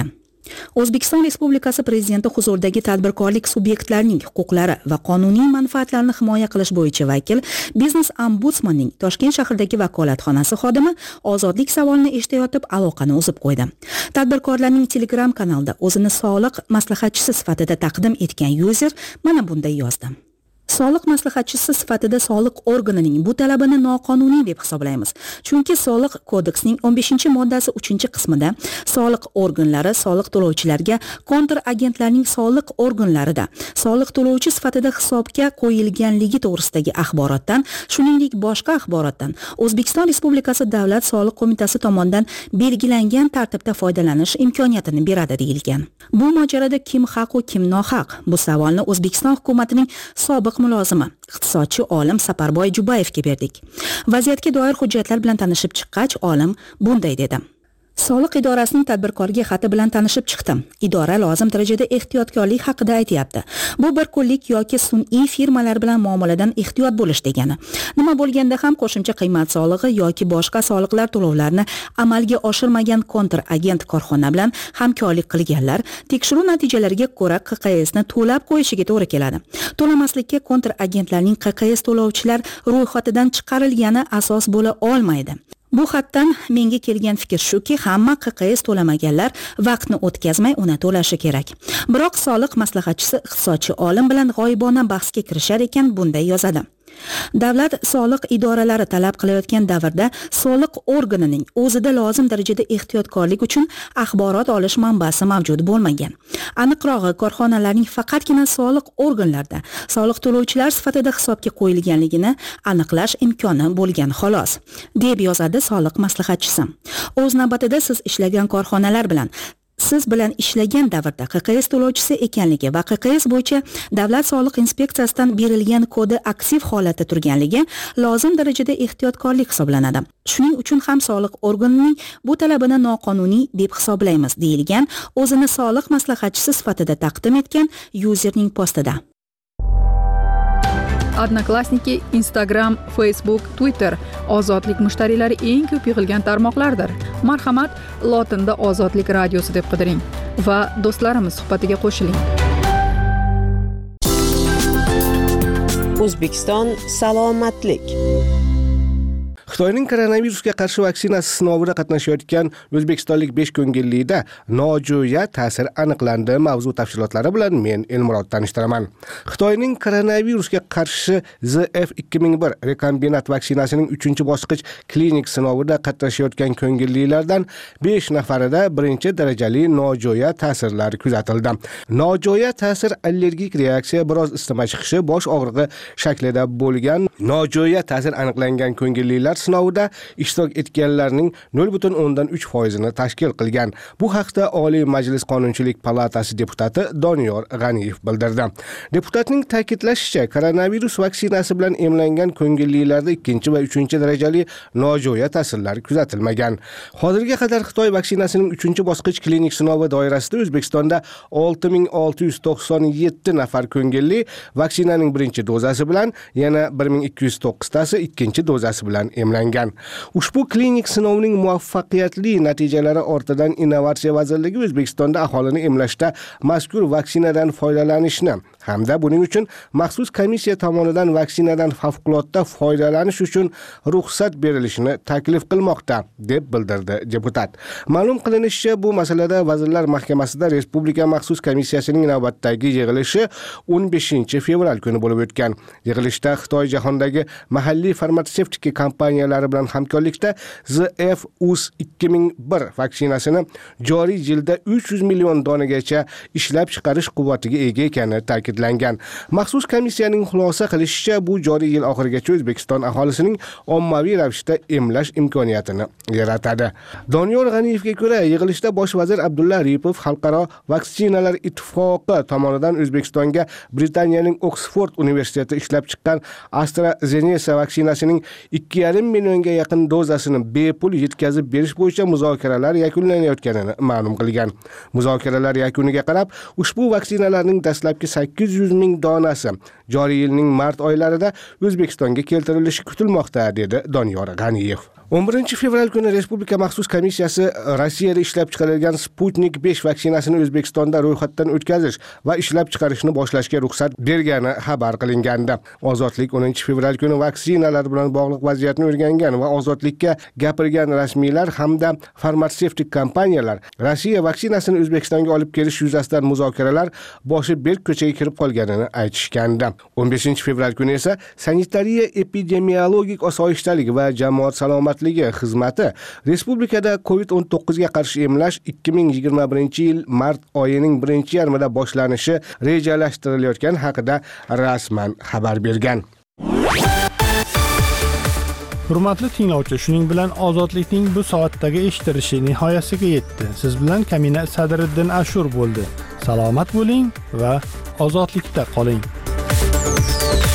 O'zbekiston Respublikasi Prezidenti huzuridagi tadbirkorlik subyektlarining huquqlari va qonuniy manfaatlarini himoya qilish bo'yicha vakil Biznes ombudsmanning Toshkent shahridagi vakolatxonasi xodimi ozodlik savolini eshitayotib aloqani uzib qo'ydi. Tadbirkorlarning Telegram kanalida o'zini soliq maslahatchisi sifatida taqdim etgan user mana bunday yozdi. Soliq maslahatchisi sifatida soliq organining bu talabini noqonuniy deb hisoblaymiz. Chunki Soliq kodeksining o'n beshinchi moddasi uchinchi qismida soliq organlari soliq to'lovchilarga kontragentlarning soliq organlarida soliq to'lovchi sifatida hisobga qo'yilganligi to'g'risidagi axborotdan, shuningdek boshqa axborotdan O'zbekiston Respublikasi Davlat soliq qo'mitasi tomonidan belgilangan tartibda foydalanish imkoniyatini beradi deyilgan. Bu mojarada kim haq va kim nohaq? Bu savolni O'zbekiston hukumatining sobiq mulozimi, iqtisodchi olim Saparboy Jubayevga berdik. Vaziyatga doir hujjatlar bilan tanishib chiqqach, olim bunday dedi. Soliq idorasining tadbirkorga xati bilan tanishib chiqdim. Idora lozim darajada ehtiyotkorlik haqida aytayapti. Bu bir kunlik yoki sun'iy firmalar bilan muomaladan ehtiyot bo'lish degani. Nima bo'lganda ham qo'shimcha qiymat solig'i yoki boshqa soliqlar to'lovlarini amalga oshirmagan kontragent korxona bilan hamkorlik qilganlar tekshiruv natijalariga ko'ra Q Q S ni to'lab qo'yishiga to'g'ri keladi. To'lamaslikka kontragentlarning Q Q S to'lovchilar ro'yxatidan chiqarilgani asos bo'la olmaydi. Bu xatdan menga kelgan fikr shuki, hamma Q Q S to'lamaganlar vaqtni o'tkazmay uni to'lashi kerak. Biroq soliq maslahatchisi iqtisodchi olim bilan g'oyibona bahsga kirishar ekan bunday yozadi. Davlat soliq idoralari talab qilayotgan davrda soliq organining o'zida lozim darajada ehtiyotkorlik uchun axborot olish manbasi mavjud bo'lmagan. Aniqrog'i, korxonalarning faqatgina soliq organlarida soliq to'lovchilar sifatida hisobga qo'yilganligini aniqlash imkoni bo'lgan xolos, deb yozadi soliq maslahatchisi. O'z navbatida siz ishlagan korxonalar bilan siz bilan ishlagan davrda Q Q S to'lovchisi ekanligi va Q Q S bo'yicha Davlat soliq inspeksiyasidan berilgan kodi aktiv holatda turganligi lozim darajada ehtiyotkorlik hisoblanadi. Shuning uchun ham soliq organining bu talabini noqonuniy deb hisoblaymiz, deyilgan o'zini soliq maslahatchisi sifatida taqdim etgan userning postida. Odnoklassniki, Instagram, Facebook, Twitter ozodlik mushtariylari eng ko'p yig'ilgan tarmoqlardir. Marhamat, lotinda Ozodlik radiosi deb qidiring va do'stlarimiz suhbatiga qo'shiling. O'zbekiston salomatlik. Xitoyning koronavirusga qarshi vaksinasi sinovida qatnashayotgan o'zbekistonlik besh ko'ngillikda nojo'ya ta'sir aniqlandi. Mavzu tafsilotlari bilan men Elmurod tanishtiraman. Xitoyning koronavirusga qarshi Z F ikki ming bir rekombinant vaksinasining uchinchi bosqich klinik sinovida qatnashayotgan ko'ngilliklardan besh nafarida birinchi darajali nojo'ya ta'sirlar kuzatildi. Nojo'ya ta'sir allergik reaksiya, biroz isitma chiqishi, bosh og'rig'i shaklida bo'lgan nojo'ya ta'sir aniqlangan ko'ngilliklar sinovida ishtirok etganlarning nol butun o'ndan uch foizini tashkil qilgan. Bu haqda Oliy Majlis Qonunchilik palatasi deputati Doniyor G'aniyev bildirdi. Deputatning ta'kidlashicha, koronavirus vaksinasi bilan emlangan ko'ngilliklarda ikkinchi va uchinchi darajali nojo'ya ta'sirlar kuzatilmagan. Hozirga qadar Xitoy vaksinasining uchinchi bosqich klinik sinovi doirasida O'zbekistonda olti ming olti yuz to'qson yetti nafar ko'ngilli vaksinaning birinchi dozasi bilan, yana bir ming ikki yuz to'qqiz tasi ikkinchi dozasi bilan emlangan. Ushbu klinik sinovning muvaffaqiyatli natijalari ortidan Innovatsiya vazirligi O'zbekistonda aholini emlashda mazkur vaksinadan foydalanishni hamda buning uchun maxsus komissiya tomonidan vaksinadan favqulodda foydalanish uchun ruxsat berilishini taklif qilmoqda, deb bildirdi deputat. Ma'lum qilinishicha, bu masalada Vazirlar Mahkamasida Respublika maxsus komissiyasining navbatdagi yig'ilishi o'n beshinchi fevral kuni bo'lib o'tgan. Yig'ilishda Xitoy jahondagi mahalliy farmatsevtika kompaniyalari bilan hamkorlikda Z F U S ikki ming bir vaksinasini joriy yilda uch yuz million donagacha ishlab chiqarish quvvatiga ega ekani ta'kidlangan. Maxsus komissiyaning xulosa qilishicha, bu joriy yil oxirigacha O'zbekiston aholisining ommaviy ravishda emlash imkoniyatini yaratadi. Doniyor G'aniyevga ko'ra, yig'ilishda bosh vazir Abdulla Aripov Xalqaro vaksinalar ittifoqi tomonidan O'zbekistonga Britaniyaning Oxford universiteti ishlab chiqqan AstraZeneca vaksinasining ikki yarim millionga yaqin dozasini bepul yetkazib berish bo'yicha muzokaralar yakunlanayotganini ma'lum qilgan. Muzokaralar yakuniga qarab, ushbu vaksinalarning dastlabki sakkiz sakkiz yuz ming donasi joriy yilning mart oylarida O'zbekistonga keltirilishi kutilmoqda, dedi Doniyor G'aniyev. o'n birinchi fevral kuni Respublika maxsus komissiyasi Rossiyada ishlab chiqarilgan Sputnik besh vaksinasini O'zbekistonda ro'yxatdan o'tkazish va ishlab chiqarishni boshlashga ruxsat bergani xabar qilingandi. Ozodlik o'ninchi fevral kuni vaksinalar bilan bog'liq vaziyatni o'rgangan va ozodlikka gapirgan rasmiylar hamda farmatsevtik kompaniyalar Rossiya vaksinasini O'zbekistonga olib kelish yuzasidan muzokaralar boshi berk ko'chaga kirib qolganini aytishgandi. o'n beshinchi fevral kuni esa sanitariya epidemiologik osoyishtalik va jamoat salomatligi xizmati respublikada covid o'n to'qqiz ga qarshi emlash ikki ming yigirma birinchi yil mart oyining birinchi yarmida boshlanishi rejalashtirilayotgani haqida rasman xabar bergan. Hurmatli tinglovchi, shuning bilan ozodlikning bu soatdagi eshittirishi nihoyasiga yetdi. Siz bilan Kamina Sadriddin Ashur bo'ldi. Salomat bo'ling va ozodlikda qoling.